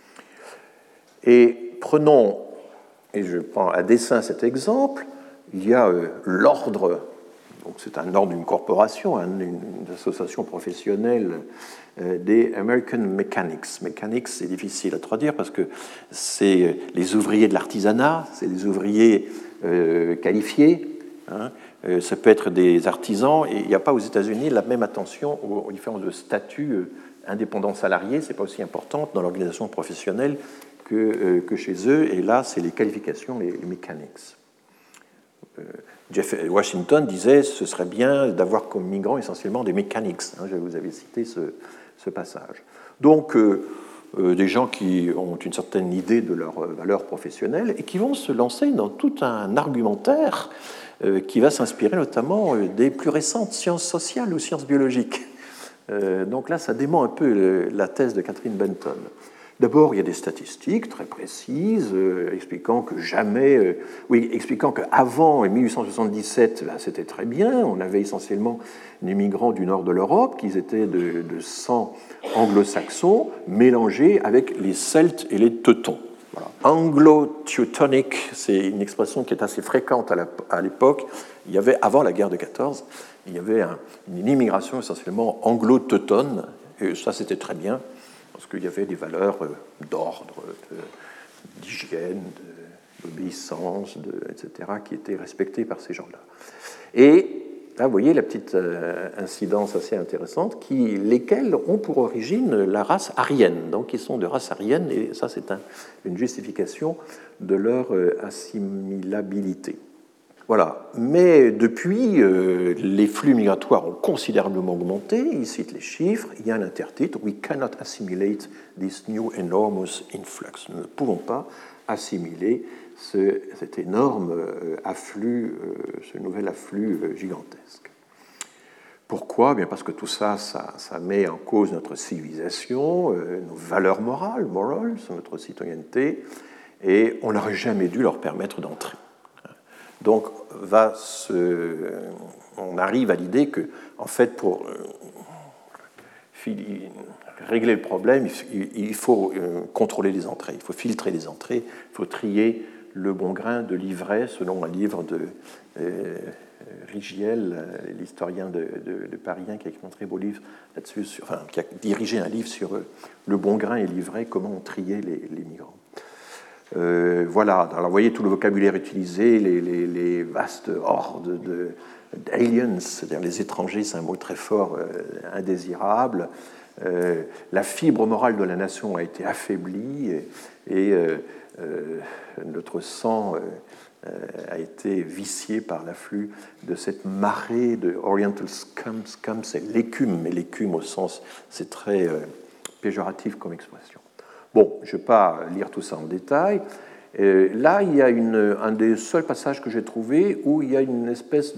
Et prenons, et je prends à dessein cet exemple, il y a l'ordre, donc c'est un ordre d'une corporation, une association professionnelle des American Mechanics. Mechanics, c'est difficile à traduire parce que c'est les ouvriers de l'artisanat, c'est les ouvriers qualifiés, ça peut être des artisans, et il n'y a pas aux États-Unis la même attention aux différences de statut indépendant salarié, ce n'est pas aussi important dans l'organisation professionnelle que chez eux, et là, c'est les qualifications, les mechanics. Jeff Washington disait ce serait bien d'avoir comme migrants essentiellement des mechanics. Je vous avais cité ce passage. Donc, des gens qui ont une certaine idée de leur valeur professionnelle et qui vont se lancer dans tout un argumentaire qui va s'inspirer notamment des plus récentes sciences sociales ou sciences biologiques. Donc là, ça dément un peu la thèse de Catherine Benton. D'abord, il y a des statistiques très précises expliquant qu'avant 1877, c'était très bien. On avait essentiellement des migrants du nord de l'Europe, qui étaient de sang anglo-saxon, mélangés avec les Celtes et les Teutons. Voilà. Anglo-Teutonic, c'est une expression qui est assez fréquente à l'époque. Il y avait, avant la guerre de 14, il y avait une immigration essentiellement anglo-teutonne, et ça c'était très bien, parce qu'il y avait des valeurs d'ordre, d'hygiène, d'obéissance, etc., qui étaient respectées par ces gens-là. Et là, vous voyez la petite incidence assez intéressante, lesquels ont pour origine la race aryenne, donc ils sont de race aryenne, et ça c'est une justification de leur assimilabilité. Voilà. Mais depuis, les flux migratoires ont considérablement augmenté. Il cite les chiffres. Il y a un intertitre. We cannot assimilate this new enormous influx. Nous ne pouvons pas assimiler cet énorme afflux, ce nouvel afflux gigantesque. Pourquoi ? Bien parce que tout ça met en cause notre civilisation, nos valeurs morales, notre citoyenneté, et on n'aurait jamais dû leur permettre d'entrer. Donc, on arrive à l'idée que, en fait, pour régler le problème, il faut contrôler les entrées, il faut filtrer les entrées, il faut trier le bon grain de l'ivraie, selon un livre de Rigiel, l'historien de Paris, qui a écrit un très beau livre là-dessus, qui a dirigé un livre sur le bon grain et l'ivraie, comment on triait les migrants. Voilà, alors vous voyez tout le vocabulaire utilisé, les vastes hordes d'aliens, c'est-à-dire les étrangers, c'est un mot très fort, indésirable. La fibre morale de la nation a été affaiblie et notre sang a été vicié par l'afflux de cette marée de Oriental scum. Scum, c'est l'écume, mais l'écume au sens, c'est très péjoratif comme expression. Bon, je ne vais pas lire tout ça en détail. Là, il y a un des seuls passages que j'ai trouvé où il y a une espèce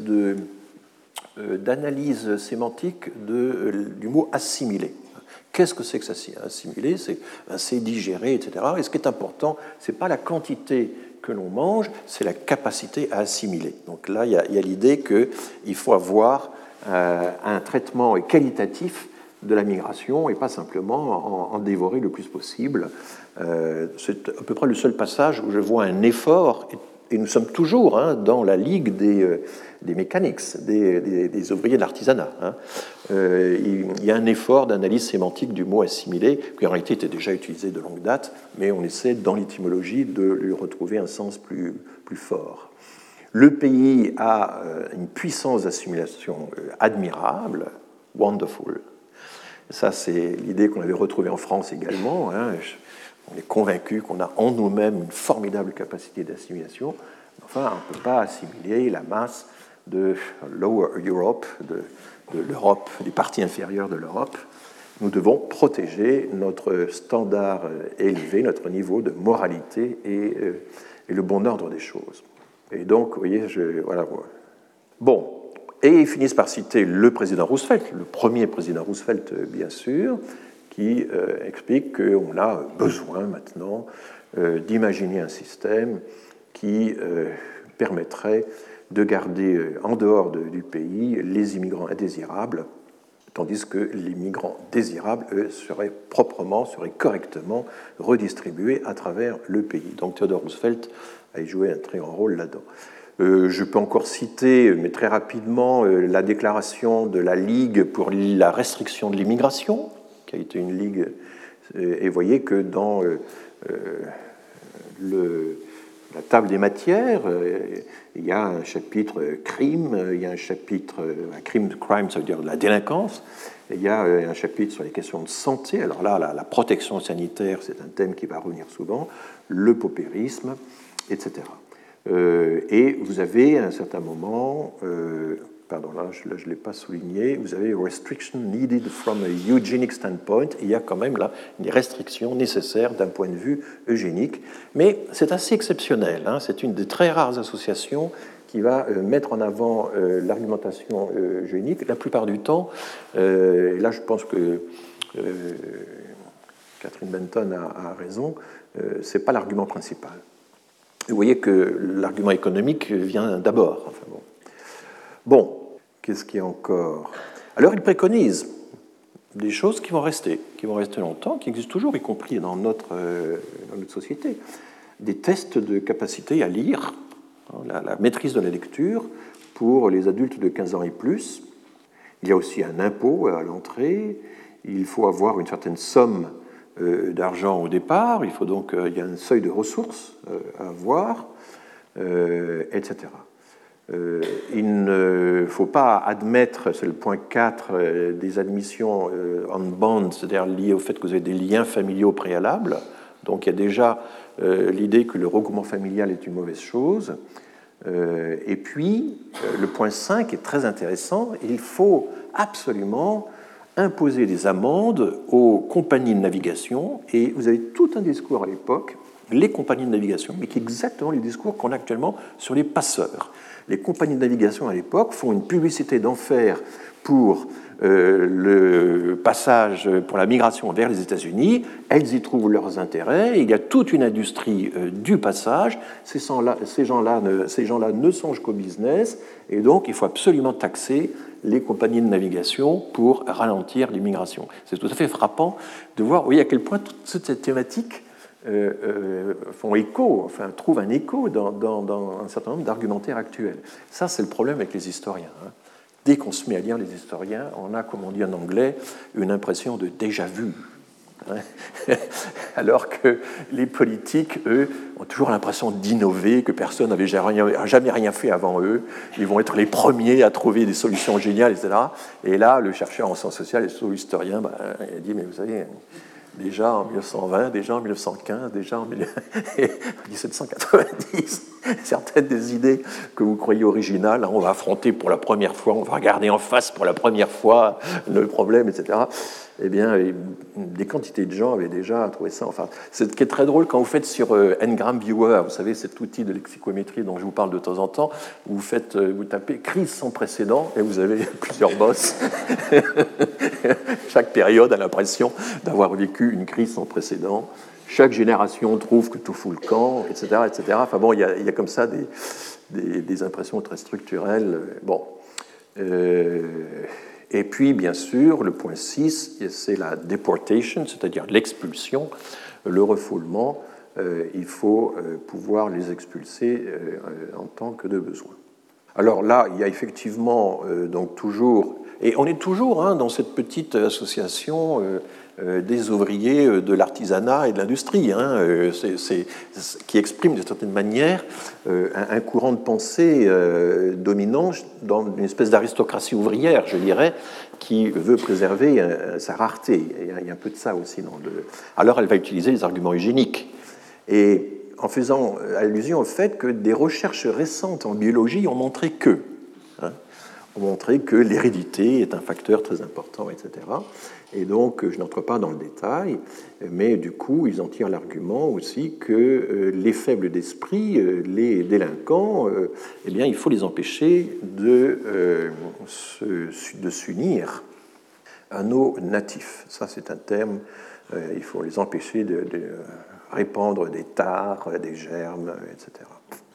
d'analyse sémantique du mot assimiler. Qu'est-ce que c'est que ça, assimiler ? C'est digérer, etc. Et ce qui est important, ce n'est pas la quantité que l'on mange, c'est la capacité à assimiler. Donc là, il y a l'idée qu'il faut avoir un traitement qualitatif de la migration et pas simplement en dévorer le plus possible. C'est à peu près le seul passage où je vois un effort, et nous sommes toujours dans la ligue des mechanics, des ouvriers de l'artisanat. Il y a un effort d'analyse sémantique du mot assimilé, qui en réalité était déjà utilisé de longue date, mais on essaie dans l'étymologie de lui retrouver un sens plus fort. Le pays a une puissance d'assimilation admirable, wonderful. Ça, c'est l'idée qu'on avait retrouvée en France également. On est convaincu qu'on a en nous-mêmes une formidable capacité d'assimilation. Enfin, on ne peut pas assimiler la masse de Lower Europe, de l'Europe, des parties inférieures de l'Europe. Nous devons protéger notre standard élevé, notre niveau de moralité et le bon ordre des choses. Et donc, vous voyez, voilà. Bon. Et ils finissent par citer le président Roosevelt, le premier président Roosevelt, bien sûr, qui explique qu'on a besoin maintenant d'imaginer un système qui permettrait de garder en dehors du pays les immigrants indésirables, tandis que les migrants désirables, eux, seraient correctement redistribués à travers le pays. Donc Theodore Roosevelt a joué un très grand rôle là-dedans. Je peux encore citer, mais très rapidement, la déclaration de la Ligue pour la restriction de l'immigration, qui a été une ligue, et vous voyez que dans la table des matières. Il y a un chapitre crime, il y a un chapitre crime, ça veut dire de la délinquance. Et il y a un chapitre sur les questions de santé. Alors là, la protection sanitaire, c'est un thème qui va revenir souvent, le paupérisme, etc. Et vous avez à un certain moment, là je ne l'ai pas souligné, vous avez restriction needed from a eugenic standpoint. Il y a quand même là des restrictions nécessaires d'un point de vue eugénique, mais c'est assez exceptionnel. C'est une des très rares associations qui va mettre en avant l'argumentation eugénique. La plupart du temps, et là je pense que Catherine Benton a raison, ce n'est pas l'argument principal. Vous voyez que l'argument économique vient d'abord. Enfin, bon, qu'est-ce qu'il y a encore? Alors, il préconise des choses qui vont rester longtemps, qui existent toujours, y compris dans notre société. Des tests de capacité à lire, la maîtrise de la lecture pour les adultes de 15 ans et plus. Il y a aussi un impôt à l'entrée. Il faut avoir une certaine somme d'argent au départ, il faut donc il y a un seuil de ressources à avoir, etc. Il ne faut pas admettre, c'est le point 4 des admissions on bond, c'est-à-dire liées au fait que vous avez des liens familiaux préalables. Donc il y a déjà l'idée que le regroupement familial est une mauvaise chose. Et puis, le point 5 est très intéressant, il faut absolument imposer des amendes aux compagnies de navigation, et vous avez tout un discours à l'époque, les compagnies de navigation, mais qui est exactement les discours qu'on a actuellement sur les passeurs. Les compagnies de navigation à l'époque font une publicité d'enfer pour le passage, pour la migration vers les États-Unis, elles y trouvent leurs intérêts, il y a toute une industrie du passage, ces gens-là ne songent qu'au business, et donc il faut absolument taxer les compagnies de navigation pour ralentir l'immigration. C'est tout à fait frappant de voir, à quel point toutes ces thématiques font écho, trouvent un écho dans un certain nombre d'argumentaires actuels. Ça, c'est le problème avec les historiens. Dès qu'on se met à lire les historiens, on a, comme on dit en anglais, une impression de déjà-vu. Alors que les politiques, eux, ont toujours l'impression d'innover, que personne n'avait jamais rien fait avant eux. Ils vont être les premiers à trouver des solutions géniales, etc. Et là, le chercheur en sciences sociales et l'historien, il dit, mais vous savez, déjà en 1920, déjà en 1915, déjà en 1790, certaines des idées que vous croyez originales, on va affronter pour la première fois, on va regarder en face pour la première fois le problème, etc. Eh bien, des quantités de gens avaient déjà trouvé ça. Ce qui est très drôle quand vous faites sur Ngram Viewer, vous savez, cet outil de lexicométrie dont je vous parle de temps en temps, où vous tapez crise sans précédent et vous avez plusieurs bosses. Chaque période a l'impression d'avoir vécu une crise sans précédent. Chaque génération trouve que tout fout le camp, etc., etc. Il y a comme ça des impressions très structurelles. Et puis, bien sûr, le point 6, c'est la deportation, c'est-à-dire l'expulsion, le refoulement. Il faut pouvoir les expulser en tant que de besoin. Alors là, il y a effectivement donc toujours, et on est toujours dans cette petite association des ouvriers de l'artisanat et de l'industrie, qui exprime d'une certaine manière un courant de pensée dominant dans une espèce d'aristocratie ouvrière, je dirais, qui veut préserver sa rareté. Il y a un peu de ça aussi. Alors elle va utiliser les arguments eugéniques. Et en faisant allusion au fait que des recherches récentes en biologie ont montré que l'hérédité est un facteur très important, etc. Et donc, je n'entre pas dans le détail, mais du coup, ils en tirent l'argument aussi que les faibles d'esprit, les délinquants, il faut les empêcher de s'unir à nos natifs. Ça, c'est un terme, il faut les empêcher de répandre des tares, des germes, etc.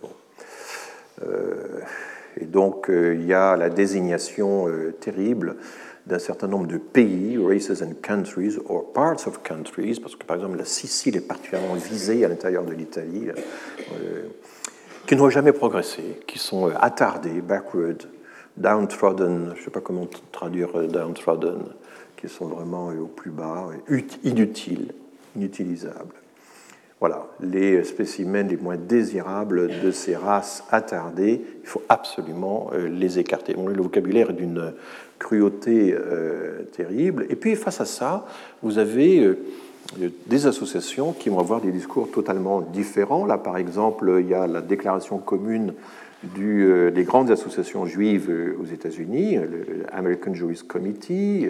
Et donc, il y a la désignation terrible d'un certain nombre de pays, races and countries, or parts of countries, parce que, par exemple, la Sicile est particulièrement visée à l'intérieur de l'Italie, qui n'ont jamais progressé, qui sont attardés, backward, downtrodden, je ne sais pas comment traduire downtrodden, qui sont vraiment au plus bas, inutiles, inutilisables. Voilà, les spécimens les moins désirables de ces races attardées, il faut absolument les écarter. Bon, le vocabulaire est d'une cruauté terrible. Et puis, face à ça, vous avez des associations qui vont avoir des discours totalement différents. Là, par exemple, il y a la déclaration commune des grandes associations juives aux États-Unis, le American Jewish Committee,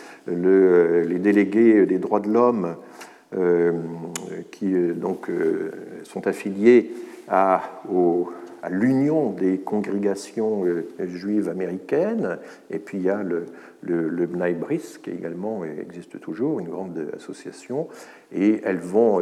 les délégués des droits de l'homme qui donc sont affiliés à l'Union des congrégations juives américaines, et puis il y a le Bnai Bris qui également existe toujours, une grande association, et elles vont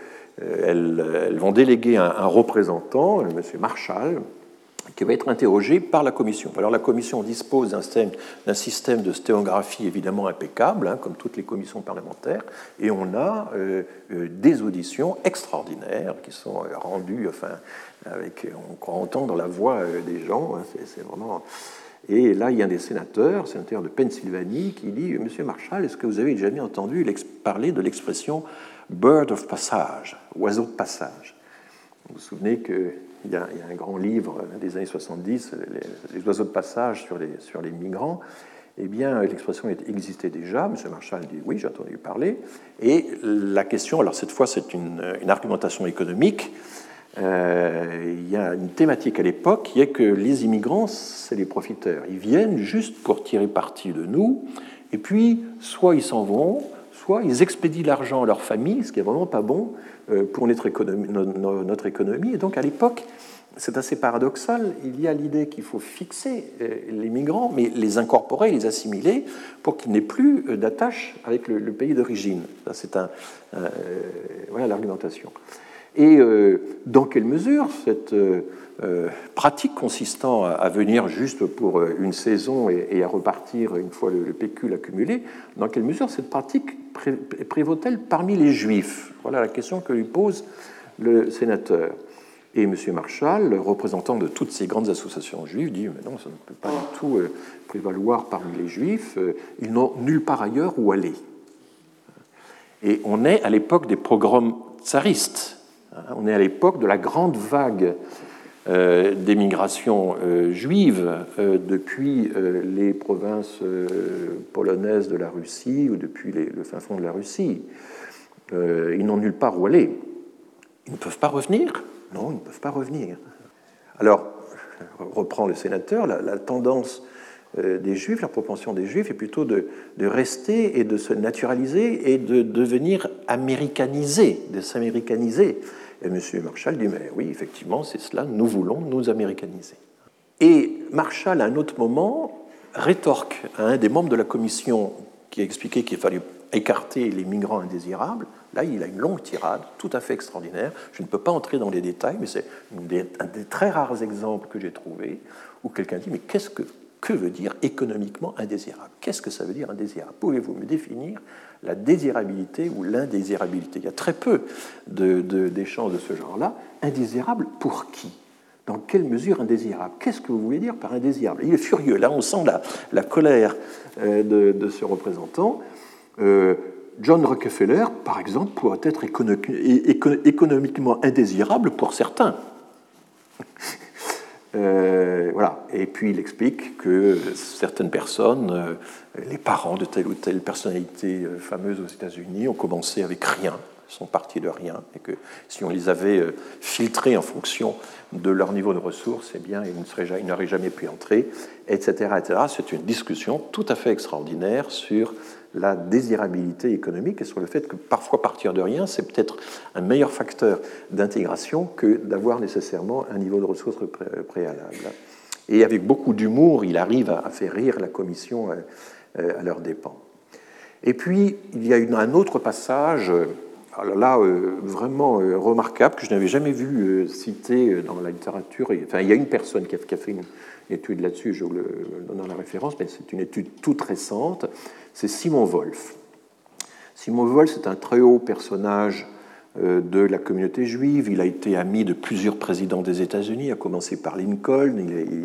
déléguer un représentant, M. Marshall, qui va être interrogé par la commission. Alors la commission dispose d'un système de sténographie évidemment impeccable, hein, comme toutes les commissions parlementaires, et on a des auditions extraordinaires qui sont rendues, on croit entendre la voix des gens, hein, c'est vraiment... Et là, il y a un des sénateurs de Pennsylvanie, qui dit « Monsieur Marshall, est-ce que vous avez jamais entendu parler de l'expression « bird of passage », oiseau de passage ?» Vous vous souvenez qu'il y a un grand livre des années 70, les oiseaux de passage sur les migrants. Eh bien, l'expression existait déjà. M. Marshall dit oui, j'ai entendu parler. Et la question, alors cette fois, c'est une argumentation économique. Il y a une thématique à l'époque qui est que les immigrants, c'est les profiteurs. Ils viennent juste pour tirer parti de nous, et puis soit ils s'en vont, soit ils expédient l'argent à leur famille, ce qui n'est vraiment pas bon pour notre économie. Et donc à l'époque, c'est assez paradoxal, il y a l'idée qu'il faut fixer les migrants, mais les incorporer, les assimiler, pour qu'il n'ait plus d'attache avec le pays d'origine. C'est voilà l'argumentation. Et dans quelle mesure cette pratique consistant à venir juste pour une saison et à repartir une fois le pécule accumulé, dans quelle mesure cette pratique prévaut-elle parmi les Juifs? Voilà la question que lui pose le sénateur. Et M. Marshall, représentant de toutes ces grandes associations juives, dit « Mais non, ça ne peut pas du tout prévaloir parmi les Juifs, ils n'ont nulle part ailleurs où aller. » Et on est à l'époque des pogroms tsaristes. On est à l'époque de la grande vague d'émigration juive depuis les provinces polonaises de la Russie ou depuis le fin fond de la Russie. Ils n'ont nulle part où aller. Ils ne peuvent pas revenir? Non, ils ne peuvent pas revenir. Alors, reprend le sénateur, la tendance des Juifs, la propension des Juifs est plutôt de rester et de se naturaliser et de devenir américanisés, de s'américaniser. Et M. Marshall dit, mais oui, effectivement, c'est cela, nous voulons nous américaniser. Et Marshall, à un autre moment, rétorque à un des membres de la commission qui a expliqué qu'il fallait écarter les migrants indésirables. Là, il a une longue tirade, tout à fait extraordinaire. Je ne peux pas entrer dans les détails, mais c'est un des très rares exemples que j'ai trouvé où quelqu'un dit, mais que veut dire économiquement indésirable? Qu'est-ce que ça veut dire indésirable? Pouvez-vous me définir la désirabilité ou l'indésirabilité? Il y a très peu d'échanges de ce genre-là. Indésirable pour qui? Dans quelle mesure indésirable? Qu'est-ce que vous voulez dire par indésirable? Il est furieux. Là, on sent la colère de ce représentant. John Rockefeller, par exemple, pourrait être économiquement indésirable pour certains. Voilà. Et puis il explique que certaines personnes, les parents de telle ou telle personnalité fameuse aux États-Unis, ont commencé avec rien, sont partis de rien, et que si on les avait filtrés en fonction de leur niveau de ressources, eh bien, ils n'auraient jamais pu entrer, etc., etc. C'est une discussion tout à fait extraordinaire sur la désirabilité économique et sur le fait que parfois partir de rien, c'est peut-être un meilleur facteur d'intégration que d'avoir nécessairement un niveau de ressources préalable. Et avec beaucoup d'humour, il arrive à faire rire la commission à leurs dépens. Et puis, il y a un autre passage, alors là, vraiment remarquable, que je n'avais jamais vu cité dans la littérature. Enfin, il y a une personne qui a fait une étude là-dessus, je vous donne la référence, mais c'est une étude toute récente, c'est Simon Wolf. Simon Wolf, c'est un très haut personnage de la communauté juive. Il a été ami de plusieurs présidents des États-Unis, à commencer par Lincoln.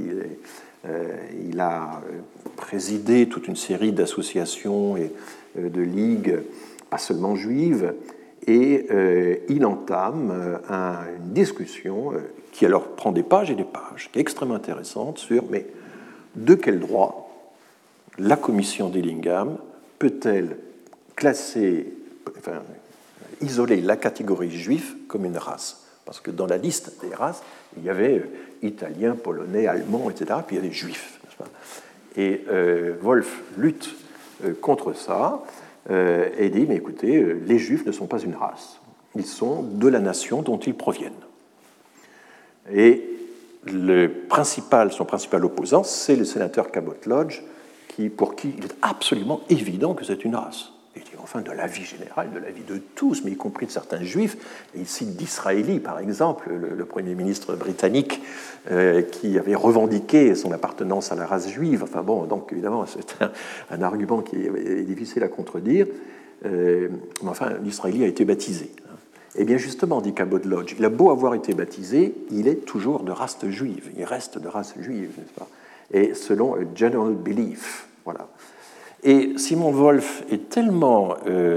Il a présidé toute une série d'associations et de ligues, pas seulement juives. et il entame une discussion qui alors prend des pages et des pages, qui est extrêmement intéressante sur mais de quel droit la commission d'Illingham peut-elle classer, enfin, isoler la catégorie juive comme une race? Parce que dans la liste des races, il y avait Italiens, Polonais, Allemands, etc., puis il y avait Juifs. N'est-ce pas? Et Wolff lutte contre ça et dit, mais écoutez, les Juifs ne sont pas une race, ils sont de la nation dont ils proviennent. Et son principal opposant, c'est le sénateur Cabot Lodge, pour qui il est absolument évident que c'est une race. Il dit, enfin, de la vie générale, de la vie de tous, mais y compris de certains juifs. Et il cite Disraeli, par exemple, le Premier ministre britannique, qui avait revendiqué son appartenance à la race juive. Enfin bon, donc évidemment, c'est un argument qui est difficile à contredire. Mais enfin, Disraeli a été baptisé. Eh bien, justement, dit Cabot Lodge, il a beau avoir été baptisé, il est toujours de race juive. Il reste de race juive, n'est-ce pas? Et selon General Belief, voilà. Et Simon Wolff est tellement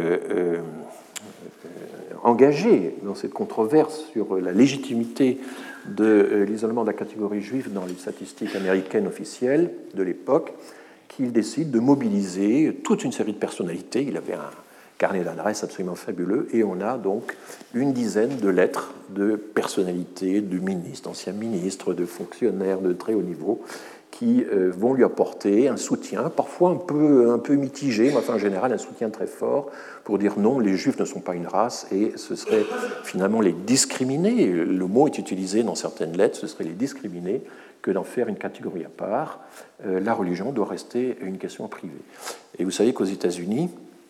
engagé dans cette controverse sur la légitimité de l'isolement de la catégorie juive dans les statistiques américaines officielles de l'époque qu'il décide de mobiliser toute une série de personnalités. Il avait un carnet d'adresses absolument fabuleux et on a donc une dizaine de lettres de personnalités, de ministres, d'anciens ministres, de fonctionnaires de très haut niveau qui vont lui apporter un soutien, parfois un peu mitigé, mais enfin en général un soutien très fort pour dire non, les Juifs ne sont pas une race et ce serait finalement les discriminer. Le mot est utilisé dans certaines lettres, ce serait les discriminer que d'en faire une catégorie à part. La religion doit rester une question privée. Et vous savez qu'aux États-Unis,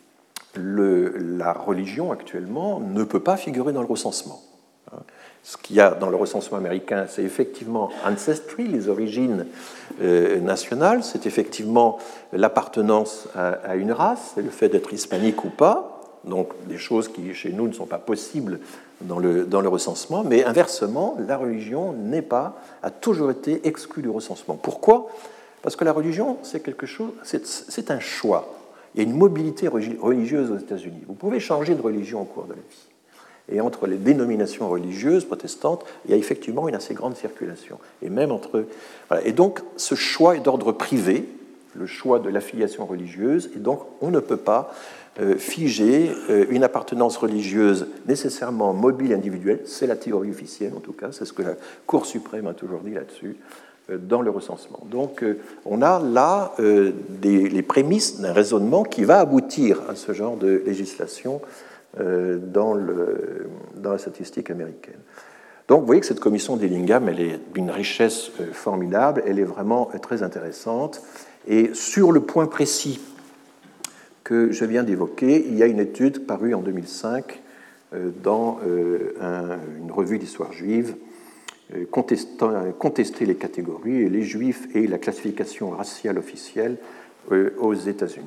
la religion actuellement ne peut pas figurer dans le recensement. Ce qu'il y a dans le recensement américain, c'est effectivement ancestry, les origines nationales, c'est effectivement l'appartenance à une race, le fait d'être hispanique ou pas, donc des choses qui chez nous ne sont pas possibles dans le recensement, mais inversement, la religion a toujours été exclue du recensement. Pourquoi? Parce que la religion, c'est quelque chose, c'est un choix. Il y a une mobilité religieuse aux États-Unis. Vous pouvez changer de religion au cours de la vie. Et entre les dénominations religieuses protestantes, il y a effectivement une assez grande circulation. Et même entre. Voilà. Et donc, ce choix est d'ordre privé, le choix de l'affiliation religieuse, et donc on ne peut pas figer une appartenance religieuse nécessairement mobile et individuelle. C'est la théorie officielle, en tout cas, c'est ce que la Cour suprême a toujours dit là-dessus, dans le recensement. Donc, on a là les prémices d'un raisonnement qui va aboutir à ce genre de législation dans la statistique américaine. Donc, vous voyez que cette commission d'Illingham, elle est d'une richesse formidable, elle est vraiment très intéressante. Et sur le point précis que je viens d'évoquer, il y a une étude parue en 2005 dans une revue d'histoire juive, contester les catégories, les juifs et la classification raciale officielle aux États-Unis.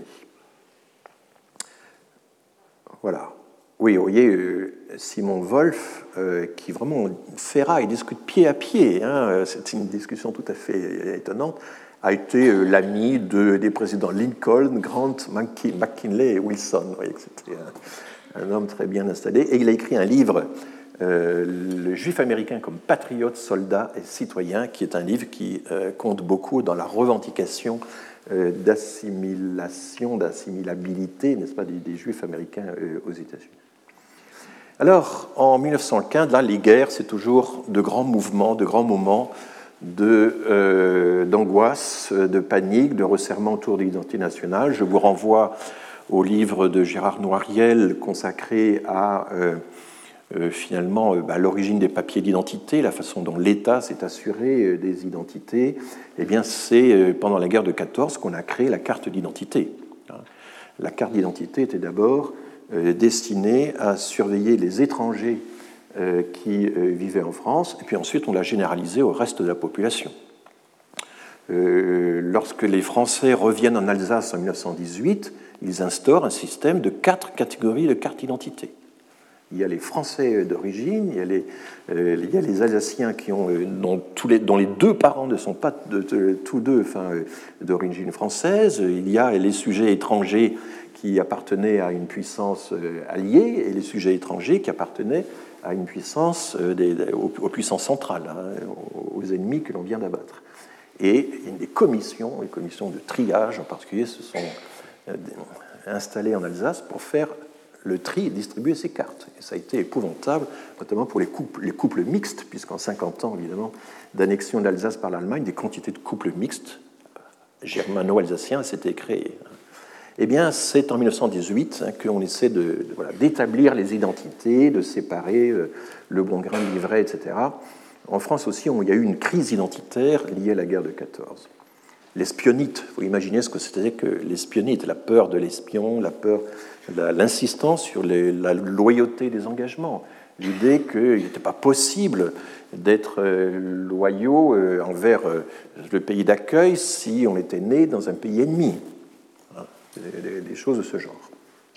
Voilà. Oui, vous voyez, Simon Wolff, qui vraiment ferraille, discute pied à pied, hein, c'est une discussion tout à fait étonnante, a été l'ami des présidents Lincoln, Grant, McKinley et Wilson. Vous voyez que c'était un homme très bien installé. Et il a écrit un livre, Le Juif américain comme patriote, soldat et citoyen, qui est un livre qui compte beaucoup dans la revendication d'assimilation, d'assimilabilité, n'est-ce pas, des Juifs américains aux États-Unis. Alors, en 1915, là, les guerres, c'est toujours de grands mouvements, de grands moments d'angoisse, de panique, de resserrement autour de l'identité nationale. Je vous renvoie au livre de Gérard Noiriel consacré à finalement l'origine des papiers d'identité, la façon dont l'État s'est assuré des identités. Eh bien, c'est pendant la guerre de 14 qu'on a créé la carte d'identité. La carte d'identité était d'abord destinée à surveiller les étrangers qui vivaient en France, et puis ensuite on l'a généralisée au reste de la population. Lorsque les Français reviennent en Alsace en 1918, ils instaurent un système de 4 catégories de cartes d'identité. Il y a les Français d'origine, il y a les Alsaciens dont les deux parents ne sont pas tous deux d'origine française. Il y a les sujets étrangers qui appartenaient à une puissance alliée et les sujets étrangers qui appartenaient à une puissance, aux puissances centrales, aux ennemis que l'on vient d'abattre. Et les commissions de triage en particulier, se sont installées en Alsace pour faire le tri et distribuer ces cartes. Et ça a été épouvantable, notamment pour les couples mixtes, puisqu'en 50 ans, évidemment, d'annexion de l'Alsace par l'Allemagne, des quantités de couples mixtes germano-alsaciens s'étaient créées. Eh bien, c'est en 1918 qu'on essaie d'établir les identités, de séparer le bon grain de l'ivraie, etc. En France aussi, il y a eu une crise identitaire liée à la guerre de 14. L'espionnite, vous imaginez ce que c'était que l'espionnite, la peur de l'espion, l'insistance sur la loyauté des engagements, l'idée qu'il n'était pas possible d'être loyaux envers le pays d'accueil si on était né dans un pays ennemi. Des choses de ce genre.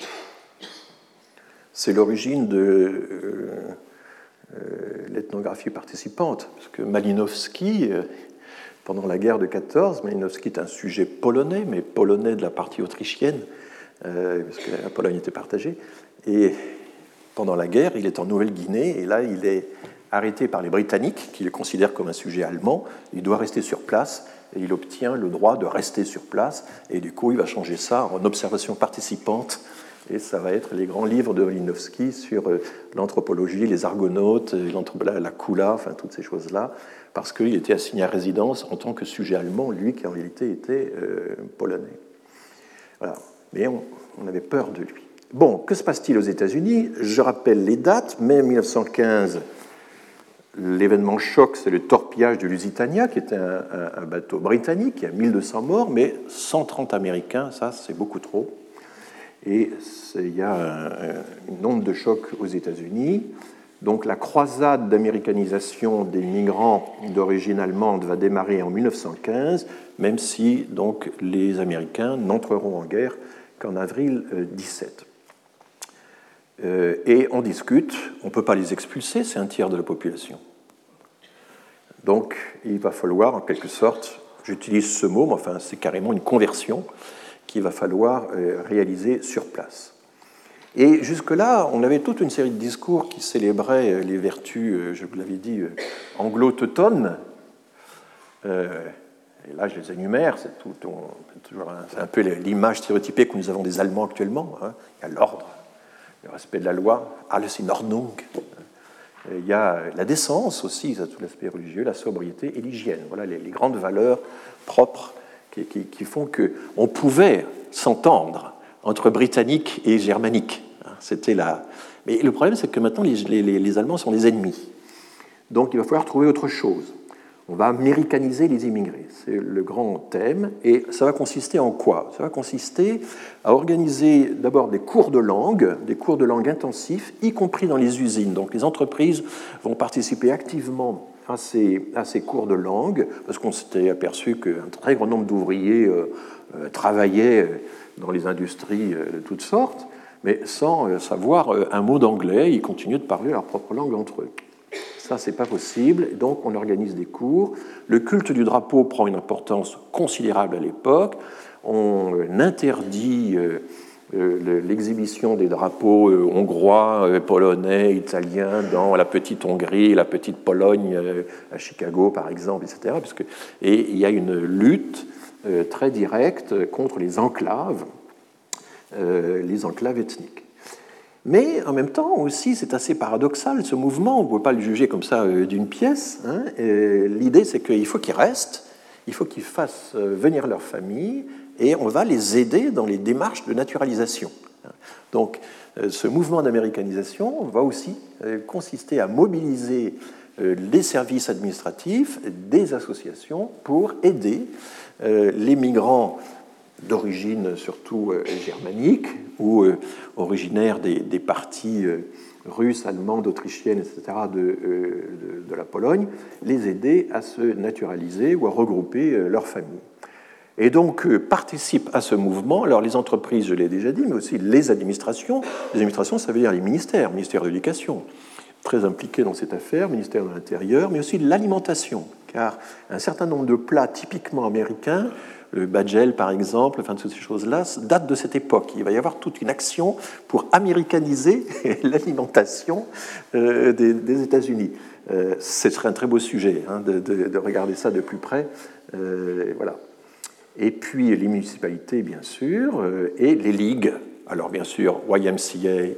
C'est l'origine de l'ethnographie participante, parce que Malinowski, pendant la guerre de 14, Malinowski est un sujet polonais, mais polonais de la partie autrichienne, parce que la Pologne était partagée, et pendant la guerre, il est en Nouvelle-Guinée, et là, il est arrêté par les Britanniques, qui le considèrent comme un sujet allemand. Il doit rester sur place, et il obtient le droit de rester sur place, et du coup, il va changer ça en observation participante, et ça va être les grands livres de Malinowski sur l'anthropologie, les argonautes, la Kula, enfin toutes ces choses-là, parce qu'il était assigné à résidence en tant que sujet allemand, lui qui en réalité était polonais. Voilà. Mais on avait peur de lui. Bon, que se passe-t-il aux États-Unis? Je rappelle les dates. Mai 1915, l'événement choc, c'est le torpillage de l'Lusitania, qui était un bateau britannique, il y a 1200 morts, mais 130 Américains, ça c'est beaucoup trop. Et il y a une onde de choc aux États-Unis. Donc la croisade d'américanisation des migrants d'origine allemande va démarrer en 1915, même si donc, les Américains n'entreront en guerre qu'en avril 17. Et on discute, on ne peut pas les expulser, c'est un tiers de la population. Donc il va falloir en quelque sorte, j'utilise ce mot, mais enfin c'est carrément une conversion qu'il va falloir réaliser sur place. Et jusque-là, on avait toute une série de discours qui célébraient les vertus, je vous l'avais dit, anglo-teutones. Et là, je les énumère, c'est un peu l'image stéréotypée que nous avons des Allemands actuellement. Il y a l'ordre, le respect de la loi, alles in Ordnung. Il y a la décence aussi, ça, tout l'aspect religieux, la sobriété et l'hygiène. Voilà les grandes valeurs propres qui font qu'on pouvait s'entendre entre britanniques et germaniques. C'était là. Mais le problème, c'est que maintenant, les Allemands sont des ennemis. Donc, il va falloir trouver autre chose. On va américaniser les immigrés. C'est le grand thème. Et ça va consister en quoi? Ça va consister à organiser d'abord des cours de langue intensifs, y compris dans les usines. Donc, les entreprises vont participer activement à ces cours de langue, parce qu'on s'était aperçu qu'un très grand nombre d'ouvriers travaillaient dans les industries de toutes sortes, mais sans savoir un mot d'anglais, ils continuaient de parler leur propre langue entre eux. Ça, c'est pas possible, donc on organise des cours. Le culte du drapeau prend une importance considérable à l'époque. On interdit l'exhibition des drapeaux hongrois, polonais, italiens dans la petite Hongrie, la petite Pologne à Chicago, par exemple, etc. Et il y a une lutte très directe contre les enclaves ethniques. Mais en même temps aussi, c'est assez paradoxal ce mouvement, on ne peut pas le juger comme ça d'une pièce. L'idée, c'est qu'il faut qu'ils restent, il faut qu'ils fassent venir leur famille, et on va les aider dans les démarches de naturalisation. Donc, ce mouvement d'américanisation va aussi consister à mobiliser les services administratifs, des associations, pour aider les migrants d'origine surtout germanique ou originaires des parties russes, allemandes, autrichiennes, etc., de la Pologne, les aider à se naturaliser ou à regrouper leur famille. et donc participent à ce mouvement. Alors les entreprises, je l'ai déjà dit, mais aussi les administrations. Les administrations, ça veut dire les ministères, ministère de l'Éducation, très impliqués dans cette affaire, ministère de l'Intérieur, mais aussi l'alimentation, car un certain nombre de plats typiquement américains, le bajel par exemple, enfin toutes ces choses-là, datent de cette époque. Il va y avoir toute une action pour américaniser l'alimentation des États-Unis. Ce serait un très beau sujet de regarder ça de plus près. Voilà. Et puis les municipalités, bien sûr, et les ligues. Alors bien sûr, YMCA,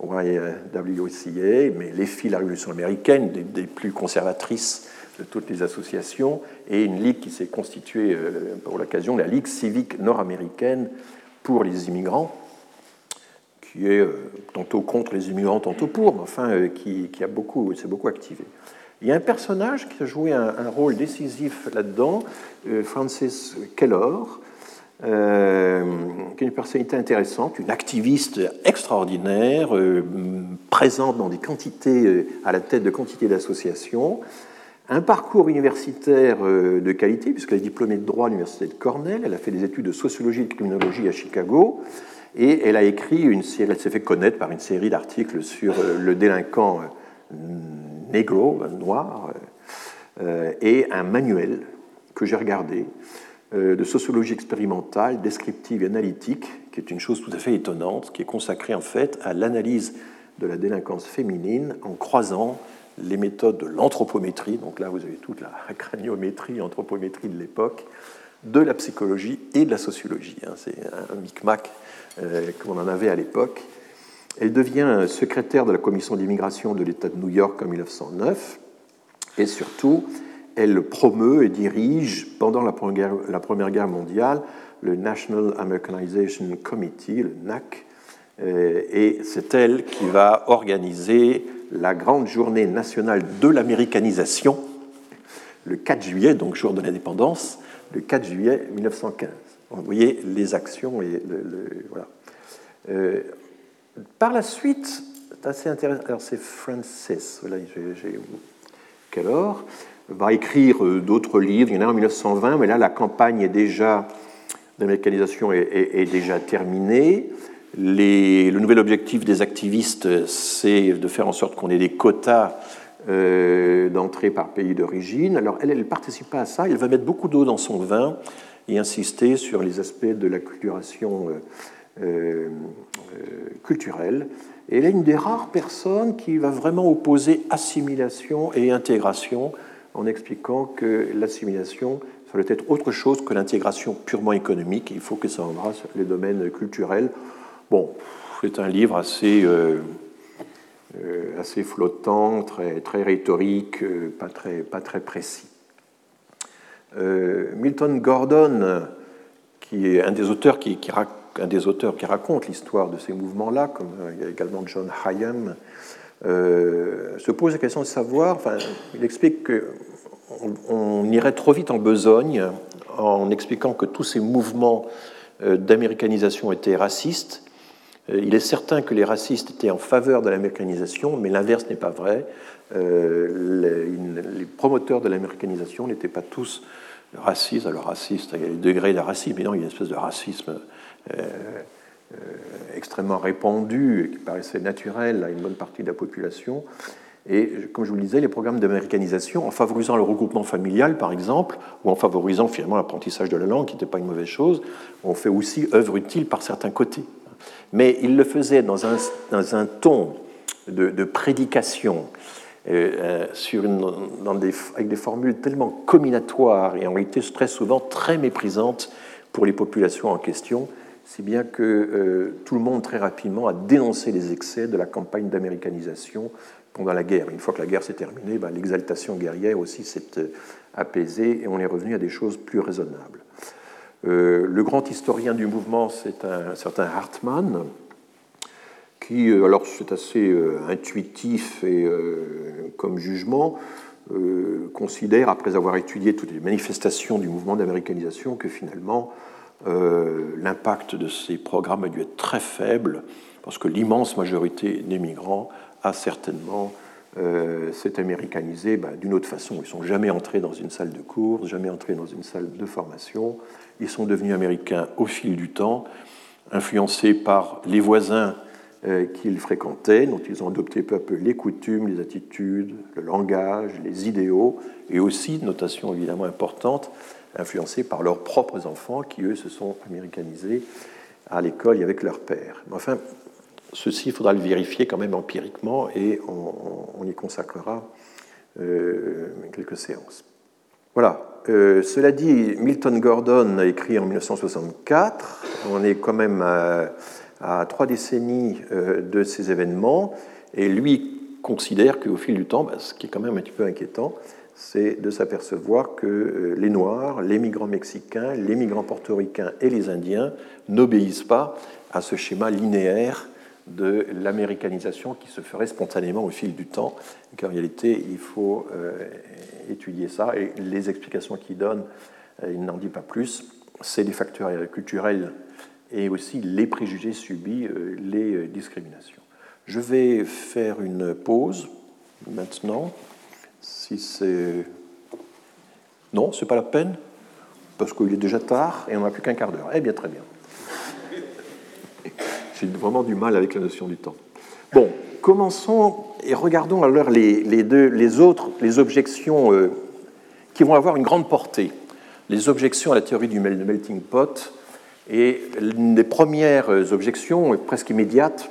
YWCA, mais les filles de la Révolution américaine, des plus conservatrices de toutes les associations, et une ligue qui s'est constituée pour l'occasion, la Ligue civique nord-américaine pour les immigrants, qui est tantôt contre les immigrants, tantôt pour, mais enfin qui s'est beaucoup activé. Il y a un personnage qui a joué un rôle décisif là-dedans, Frances Kellor, qui est une personnalité intéressante, une activiste extraordinaire, présente dans des quantités, à la tête de quantités d'associations, un parcours universitaire de qualité, puisqu'elle est diplômée de droit à l'université de Cornell, elle a fait des études de sociologie et de criminologie à Chicago, et elle a écrit une série, elle s'est fait connaître par une série d'articles sur le délinquant négro, noir, et un manuel que j'ai regardé de sociologie expérimentale, descriptive et analytique, qui est une chose tout à fait étonnante, qui est consacrée en fait à l'analyse de la délinquance féminine en croisant les méthodes de l'anthropométrie, donc là vous avez toute la craniométrie, anthropométrie de l'époque, de la psychologie et de la sociologie. C'est un micmac comme on en avait à l'époque. Elle devient secrétaire de la commission d'immigration de l'État de New York en 1909, et surtout, elle promeut et dirige, pendant la Première Guerre mondiale, le National Americanization Committee, le NAC, et c'est elle qui va organiser la grande journée nationale de l'américanisation, le 4 juillet, donc jour de l'indépendance, le 4 juillet 1915. Vous voyez les actions et voilà. Par la suite, c'est assez intéressant. Alors c'est Frances, voilà, Kellor, va écrire d'autres livres. Il y en a en 1920, mais là la campagne d'américanisation est déjà terminée. Le nouvel objectif des activistes, c'est de faire en sorte qu'on ait des quotas d'entrée par pays d'origine. Alors elle ne participe pas à ça, elle va mettre beaucoup d'eau dans son vin et insister sur les aspects de l'acculturation culturelle. Et elle est une des rares personnes qui va vraiment opposer assimilation et intégration en expliquant que l'assimilation, ça doit être autre chose que l'intégration purement économique. Il faut que ça embrasse les domaines culturels. Bon, c'est un livre assez flottant, très rhétorique, pas très précis. Milton Gordon, qui est un des auteurs qui raconte l'histoire de ces mouvements-là, comme également John Hayam, se pose la question de savoir, il explique qu'on irait trop vite en besogne en expliquant que tous ces mouvements d'américanisation étaient racistes. Il est certain que les racistes étaient en faveur de l'américanisation, mais l'inverse n'est pas vrai. Les promoteurs de l'américanisation n'étaient pas tous racistes. Alors raciste, il y a des degrés de racisme, mais non, il y a une espèce de racisme extrêmement répandu, qui paraissait naturel à une bonne partie de la population. Et comme je vous le disais, les programmes d'américanisation, en favorisant le regroupement familial, par exemple, ou en favorisant finalement l'apprentissage de la langue, qui n'était pas une mauvaise chose, ont fait aussi œuvre utile par certains côtés. Mais ils le faisaient dans un ton de prédication, avec des formules tellement comminatoires et en réalité très souvent très méprisantes pour les populations en question, si bien que tout le monde très rapidement a dénoncé les excès de la campagne d'américanisation pendant la guerre. Une fois que la guerre s'est terminée, l'exaltation guerrière aussi s'est apaisée et on est revenu à des choses plus raisonnables. Le grand historien du mouvement, c'est un certain Hartmann, qui, alors c'est assez intuitif et comme jugement, considère, après avoir étudié toutes les manifestations du mouvement d'américanisation, que finalement l'impact de ces programmes a dû être très faible, parce que l'immense majorité des migrants a certainement s'est américanisé d'une autre façon. Ils ne sont jamais entrés dans une salle de cours, jamais entrés dans une salle de formation. Ils sont devenus américains au fil du temps, influencés par les voisins qu'ils fréquentaient, dont ils ont adopté peu à peu les coutumes, les attitudes, le langage, les idéaux, et aussi, notation évidemment importante, influencés par leurs propres enfants qui, eux, se sont américanisés à l'école et avec leur père. Mais enfin, ceci, il faudra le vérifier quand même empiriquement et on y consacrera quelques séances. Voilà. Cela dit, Milton Gordon a écrit en 1964. On est quand même à 3 décennies de ces événements. Et lui considère qu'au fil du temps, ce qui est quand même un petit peu inquiétant, c'est de s'apercevoir que les Noirs, les migrants mexicains, les migrants portoricains et les Indiens n'obéissent pas à ce schéma linéaire de l'américanisation qui se ferait spontanément au fil du temps, qu'en réalité, il faut étudier ça. Et les explications qu'il donne, il n'en dit pas plus, c'est les facteurs culturels et aussi les préjugés subis, les discriminations. Je vais faire une pause maintenant, si c'est... Non, ce n'est pas la peine, parce qu'il est déjà tard et on n'a plus qu'un quart d'heure. Eh bien, très bien. J'ai vraiment du mal avec la notion du temps. Bon, commençons et regardons alors les objections qui vont avoir une grande portée. Les objections à la théorie du melting pot. Et l'une des premières objections, presque immédiates,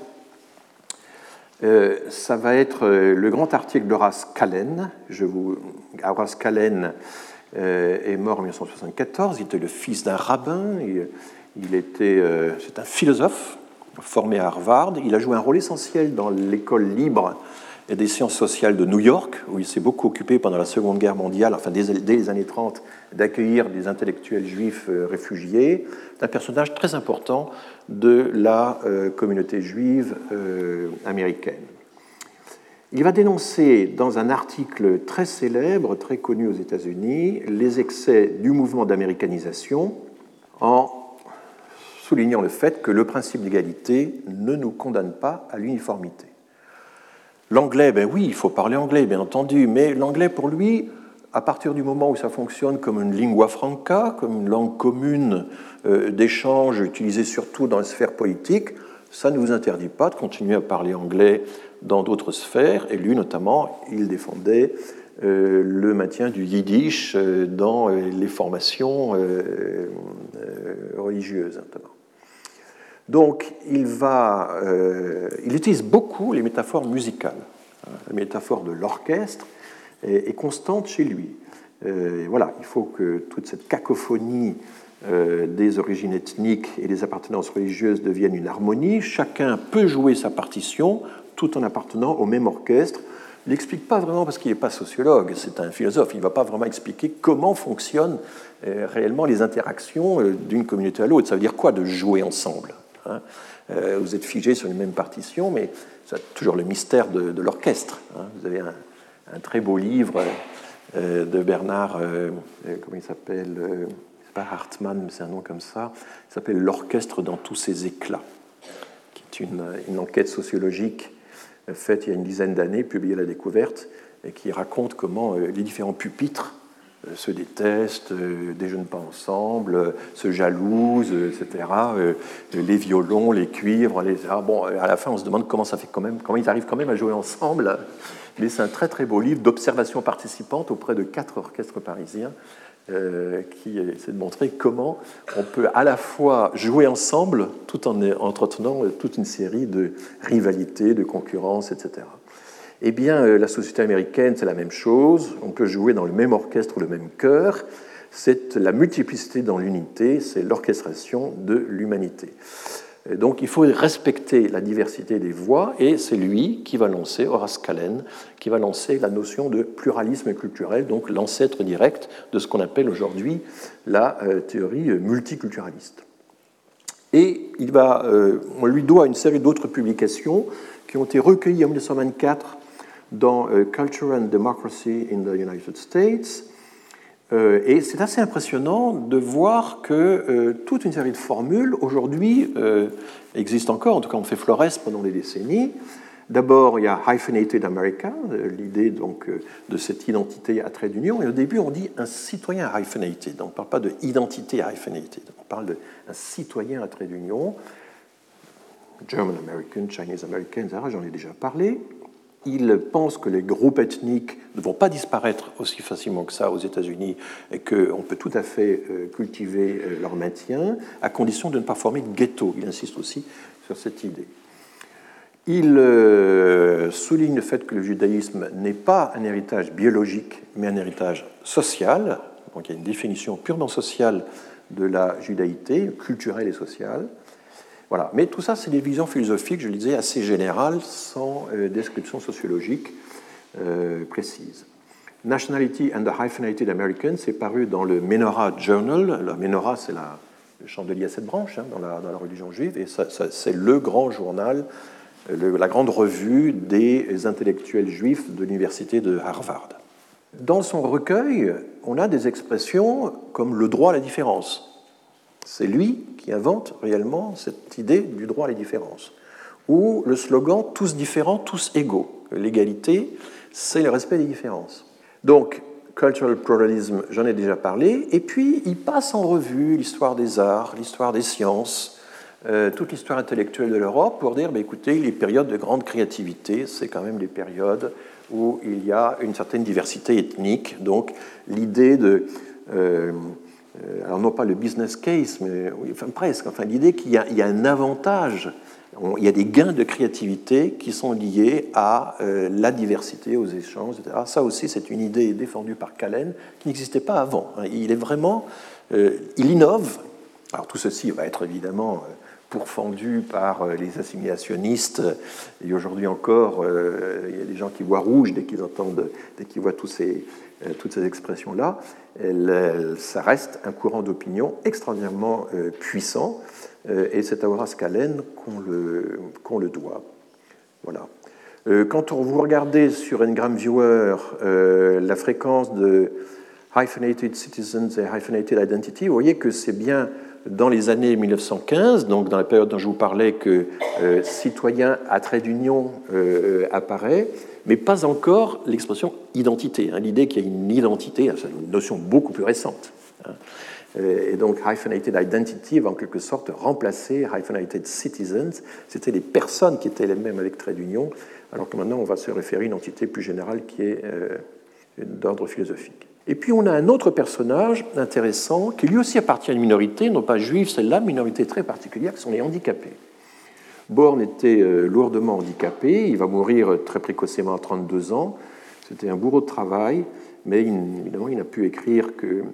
ça va être le grand article d'Horace Kallen. Horace Kallen est mort en 1974. Il était le fils d'un rabbin. C'est un philosophe formé à Harvard. Il a joué un rôle essentiel dans l'école libre et des sciences sociales de New York, où il s'est beaucoup occupé pendant la Seconde Guerre mondiale, enfin dès les années 30, d'accueillir des intellectuels juifs réfugiés. C'est un personnage très important de la communauté juive américaine. Il va dénoncer dans un article très célèbre, très connu aux États-Unis, les excès du mouvement d'américanisation en soulignant le fait que le principe d'égalité ne nous condamne pas à l'uniformité. L'anglais, oui, il faut parler anglais, bien entendu, mais l'anglais, pour lui, à partir du moment où ça fonctionne comme une lingua franca, comme une langue commune d'échange utilisée surtout dans la sphère politique, ça ne vous interdit pas de continuer à parler anglais dans d'autres sphères. Et lui, notamment, il défendait le maintien du yiddish dans les formations religieuses, notamment. Donc, il utilise beaucoup les métaphores musicales. La métaphore de l'orchestre est constante chez lui. Voilà, il faut que toute cette cacophonie des origines ethniques et des appartenances religieuses devienne une harmonie. Chacun peut jouer sa partition tout en appartenant au même orchestre. Il n'explique pas vraiment parce qu'il n'est pas sociologue, c'est un philosophe. Il ne va pas vraiment expliquer comment fonctionnent réellement les interactions d'une communauté à l'autre. Ça veut dire quoi de jouer ensemble ? Vous êtes figé sur une même partition, mais c'est toujours le mystère de l'orchestre. Vous avez un très beau livre de Bernard, comment il s'appelle c'est pas Hartmann, mais c'est un nom comme ça. Il s'appelle L'orchestre dans tous ses éclats, qui est une enquête sociologique faite il y a une dizaine d'années, publiée à La Découverte, et qui raconte comment les différents pupitres se détestent, déjeunent pas ensemble, se jalousent, etc. Les violons, les cuivres, bon, à la fin, on se demande comment ils arrivent quand même à jouer ensemble. Mais c'est un très très beau livre d'observation participante auprès de 4 orchestres parisiens qui essaie de montrer comment on peut à la fois jouer ensemble tout en entretenant toute une série de rivalités, de concurrences, etc. Eh bien, la société américaine, c'est la même chose. On peut jouer dans le même orchestre ou le même chœur. C'est la multiplicité dans l'unité, c'est l'orchestration de l'humanité. Donc, il faut respecter la diversité des voix, et c'est lui qui va lancer, Horace Kallen, qui va lancer la notion de pluralisme culturel, donc l'ancêtre direct de ce qu'on appelle aujourd'hui la théorie multiculturaliste. Et on lui doit une série d'autres publications qui ont été recueillies en 1924 dans Culture and Democracy in the United States. Et c'est assez impressionnant de voir que toute une série de formules, aujourd'hui, existent encore, en tout cas ont fait florès pendant des décennies, D'abord, il y a hyphenated America, l'idée donc de cette identité à trait d'union. Et au début, on dit un citoyen hyphenated. On ne parle pas de identité hyphenated. On parle d'un citoyen à trait d'union. German American, Chinese American, etc. J'en ai déjà parlé. Il pense que les groupes ethniques ne vont pas disparaître aussi facilement que ça aux États-Unis et qu'on peut tout à fait cultiver leur maintien, à condition de ne pas former de ghetto. Il insiste aussi sur cette idée. Il souligne le fait que le judaïsme n'est pas un héritage biologique, mais un héritage social. Donc il y a une définition purement sociale de la judaïté, culturelle et sociale. Voilà. Mais tout ça, c'est des visions philosophiques, je le disais, assez générales, sans description sociologique précise. Nationality and the Hyphenated American, c'est paru dans le Menorah Journal. Le Menorah, c'est le chandelier à 7 branches dans la religion juive, et c'est le grand journal, la grande revue des intellectuels juifs de l'université de Harvard. Dans son recueil, on a des expressions comme le droit à la différence. C'est lui qui invente réellement cette idée du droit à la différence. Ou le slogan « tous différents, tous égaux ». L'égalité, c'est le respect des différences. Donc, cultural pluralism, j'en ai déjà parlé. Et puis, il passe en revue l'histoire des arts, l'histoire des sciences, toute l'histoire intellectuelle de l'Europe pour dire, écoutez, les périodes de grande créativité, c'est quand même les périodes où il y a une certaine diversité ethnique. Donc, l'idée de... alors, non pas le business case, mais enfin, presque. Enfin, l'idée qu'il y a un avantage, il y a des gains de créativité qui sont liés à la diversité, aux échanges, etc. Ça aussi, c'est une idée défendue par Callen qui n'existait pas avant. Il est vraiment... il innove. Alors, tout ceci va être évidemment... pourfendu par les assimilationnistes. Et aujourd'hui encore, il y a des gens qui voient rouge dès qu'ils voient toutes ces expressions-là. Ça reste un courant d'opinion extraordinairement puissant, et c'est à Horace Callen qu'on le doit. Voilà. Quand vous regardez sur Ngram Viewer la fréquence de hyphenated citizens et hyphenated identity, vous voyez que c'est bien dans les années 1915, donc dans la période dont je vous parlais, que citoyen à trait d'union apparaît, mais pas encore l'expression identité. L'idée qu'il y a une identité, c'est une notion beaucoup plus récente. Et donc hyphenated identity va en quelque sorte remplacer hyphenated citizens. C'était les personnes qui étaient les mêmes avec trait d'union, alors que maintenant on va se référer à une entité plus générale qui est d'ordre philosophique. Et puis on a un autre personnage intéressant qui lui aussi appartient à une minorité, non pas juive, celle-là, minorité très particulière, qui sont les handicapés. Born était lourdement handicapé, il va mourir très précocement à 32 ans. C'était un bourreau de travail, mais évidemment il n'a pu écrire que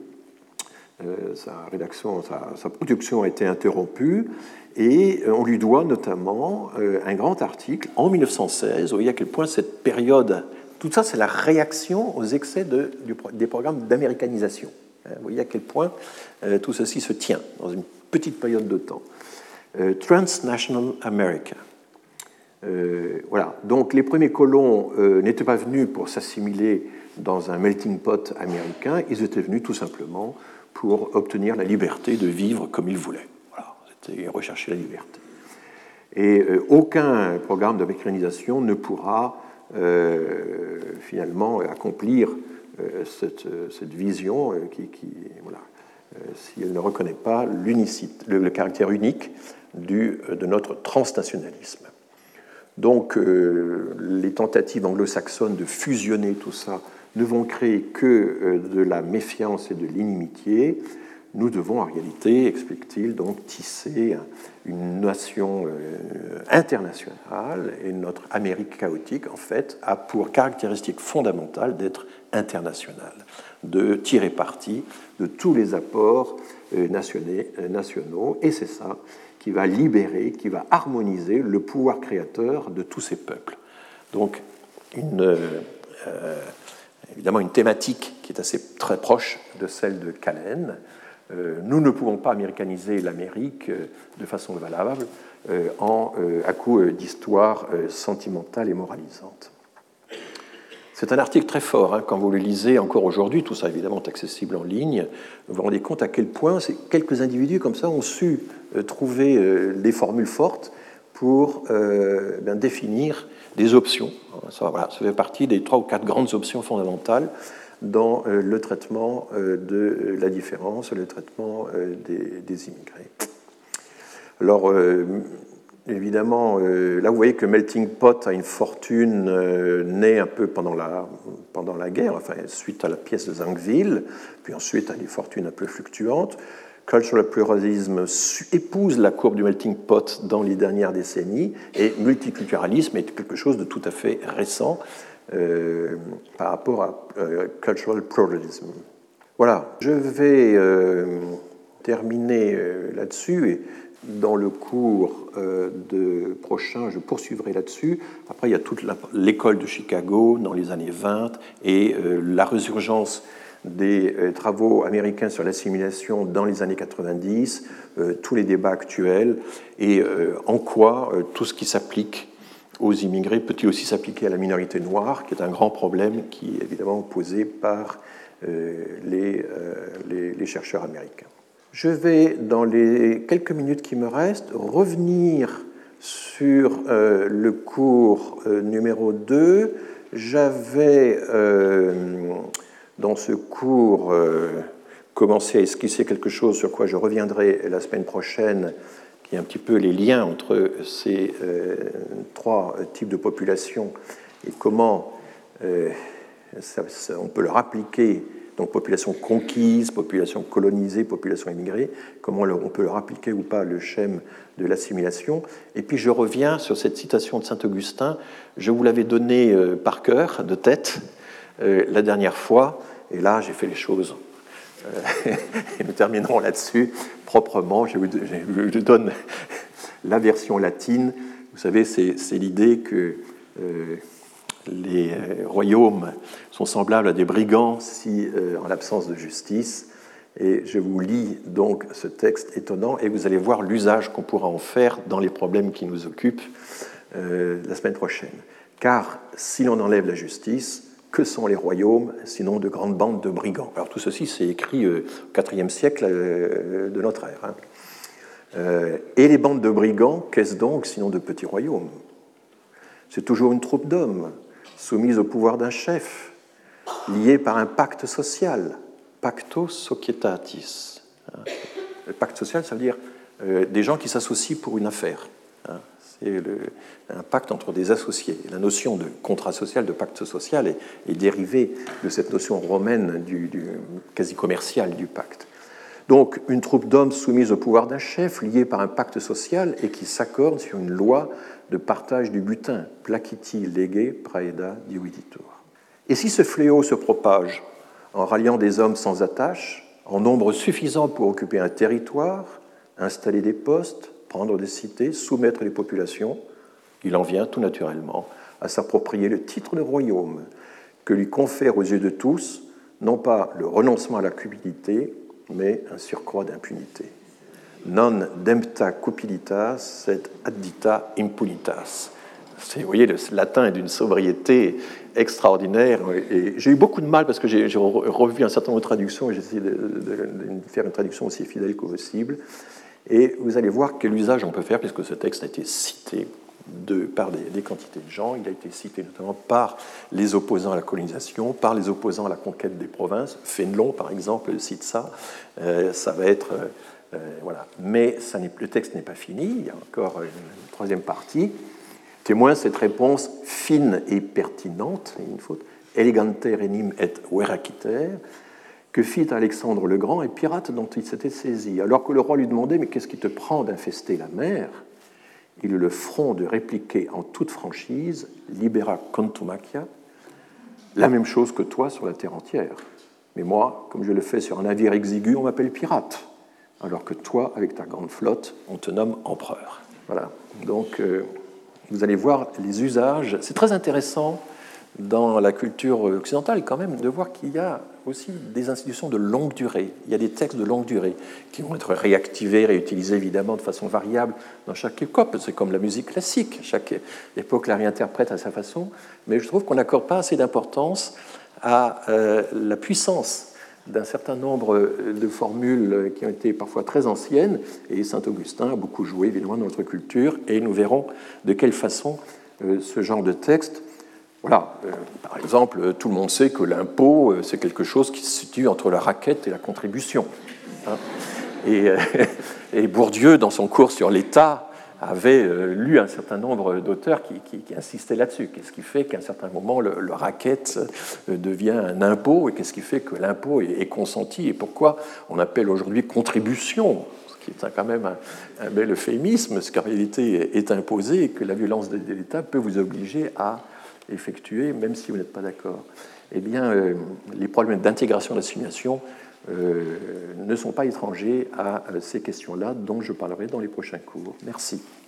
sa production a été interrompue, et on lui doit notamment un grand article en 1916. Vous voyez à quel point cette période... Tout ça, c'est la réaction aux excès des programmes d'américanisation. Vous voyez à quel point tout ceci se tient dans une petite période de temps. Transnational America. Voilà. Donc, les premiers colons n'étaient pas venus pour s'assimiler dans un melting pot américain, ils étaient venus tout simplement pour obtenir la liberté de vivre comme ils voulaient. Voilà. C'était rechercher la liberté. Et aucun programme d'américanisation ne pourra finalement accomplir cette vision voilà, si elle ne reconnaît pas le caractère unique de notre transnationalisme. Donc les tentatives anglo-saxonnes de fusionner tout ça ne vont créer que de la méfiance et de l'inimitié. Nous devons en réalité, explique-t-il, donc tisser une nation internationale, et notre Amérique chaotique, en fait, a pour caractéristique fondamentale d'être internationale, de tirer parti de tous les apports nationaux, et c'est ça qui va libérer, qui va harmoniser le pouvoir créateur de tous ces peuples. Donc, évidemment, une thématique qui est assez très proche de celle de Callen. Nous ne pouvons pas américaniser l'Amérique de façon valable à coup d'histoire sentimentale et moralisante. C'est un article très fort, quand vous le lisez encore aujourd'hui, tout ça évidemment est accessible en ligne, vous vous rendez compte à quel point quelques individus comme ça ont su trouver des formules fortes pour définir des options. Ça fait partie des 3 ou 4 grandes options fondamentales dans le traitement de la différence, le traitement des immigrés. Alors, évidemment, là, vous voyez que Melting Pot a une fortune née un peu pendant la guerre, enfin, suite à la pièce de Zangwill, puis ensuite à des fortunes un peu fluctuantes. Cultural pluralism épouse la courbe du melting pot dans les dernières décennies, et multiculturalisme est quelque chose de tout à fait récent par rapport à cultural pluralism. Voilà, je vais terminer là-dessus, et dans le cours prochain, je poursuivrai là-dessus. Après, il y a toute l'école de Chicago dans les années 20 et la résurgence des travaux américains sur l'assimilation dans les années 90, tous les débats actuels, et en quoi tout ce qui s'applique aux immigrés peut-il aussi s'appliquer à la minorité noire, qui est un grand problème qui est évidemment posé par les chercheurs américains. Je vais, dans les quelques minutes qui me restent, revenir sur le cours numéro 2. J'avais, dans ce cours, commencé à esquisser quelque chose sur quoi je reviendrai la semaine prochaine, qui est un petit peu les liens entre ces 3 types de populations et comment on peut leur appliquer, donc population conquise, population colonisée, population immigrée, comment on peut leur appliquer ou pas le schème de l'assimilation. Et puis je reviens sur cette citation de Saint-Augustin. Je vous l'avais donnée par cœur, de tête, la dernière fois, et là j'ai fait les choses. Et nous terminerons là-dessus proprement. Je vous donne la version latine. Vous savez, c'est l'idée que les royaumes sont semblables à des brigands si, en l'absence de justice. Et je vous lis donc ce texte étonnant et vous allez voir l'usage qu'on pourra en faire dans les problèmes qui nous occupent la semaine prochaine. Car si l'on enlève la justice, que sont les royaumes, sinon de grandes bandes de brigands? Alors tout ceci, c'est écrit au IVe siècle de notre ère. Et les bandes de brigands, qu'est-ce donc, sinon de petits royaumes? C'est toujours une troupe d'hommes, soumise au pouvoir d'un chef, liée par un pacte social, pacto societatis. Le pacte social, ça veut dire des gens qui s'associent pour une affaire. C'est un pacte entre des associés. La notion de contrat social, de pacte social, est dérivée de cette notion romaine du quasi commercial du pacte. Donc, une troupe d'hommes soumise au pouvoir d'un chef, liée par un pacte social et qui s'accorde sur une loi de partage du butin, placiti lege praeda dividitur. Et si ce fléau se propage en ralliant des hommes sans attache, en nombre suffisant pour occuper un territoire, installer des postes, prendre des cités, soumettre les populations, il en vient tout naturellement à s'approprier le titre de royaume que lui confère aux yeux de tous, non pas le renoncement à la cupidité, mais un surcroît d'impunité. Non dempta cupilitas, sed addita impunitas. Vous voyez, le latin est d'une sobriété extraordinaire. Et j'ai eu beaucoup de mal parce que j'ai revu un certain nombre de traductions et j'ai essayé de faire une traduction aussi fidèle que possible. Et vous allez voir quel usage on peut faire, puisque ce texte a été cité par des quantités de gens. Il a été cité notamment par les opposants à la colonisation, par les opposants à la conquête des provinces. Fénelon, par exemple, cite ça. Ça va être... voilà. Mais le texte n'est pas fini. Il y a encore une troisième partie. Témoin cette réponse fine et pertinente, une faute, elegante renim et veraciter, que fit Alexandre le Grand et pirate dont il s'était saisi. Alors que le roi lui demandait « Mais qu'est-ce qui te prend d'infester la mer ?» Il eut le front de répliquer en toute franchise « Libera contumacia » la même chose que toi sur la terre entière. Mais moi, comme je le fais sur un navire exigu, on m'appelle pirate, alors que toi, avec ta grande flotte, on te nomme empereur. Voilà. Donc, vous allez voir les usages. C'est très intéressant dans la culture occidentale, quand même, de voir qu'il y a aussi des institutions de longue durée. Il y a des textes de longue durée qui vont être réactivés, réutilisés évidemment de façon variable dans chaque époque. C'est comme la musique classique. Chaque époque la réinterprète à sa façon. Mais je trouve qu'on n'accorde pas assez d'importance à la puissance d'un certain nombre de formules qui ont été parfois très anciennes. Et Saint-Augustin a beaucoup joué, évidemment, dans notre culture. Et nous verrons de quelle façon ce genre de texte. Voilà, par exemple, tout le monde sait que l'impôt, c'est quelque chose qui se situe entre la raquette et la contribution. Hein. Et Bourdieu, dans son cours sur l'État, avait lu un certain nombre d'auteurs qui insistaient là-dessus. Qu'est-ce qui fait qu'à un certain moment, le racket devient un impôt, et qu'est-ce qui fait que l'impôt est consenti, et pourquoi on appelle aujourd'hui contribution, ce qui est quand même un bel euphémisme, ce qu'en réalité est imposé, et que la violence de l'État peut vous obliger à effectuer, même si vous n'êtes pas d'accord. Eh bien, les problèmes d'intégration et d'assimilation ne sont pas étrangers à ces questions-là, dont je parlerai dans les prochains cours. Merci.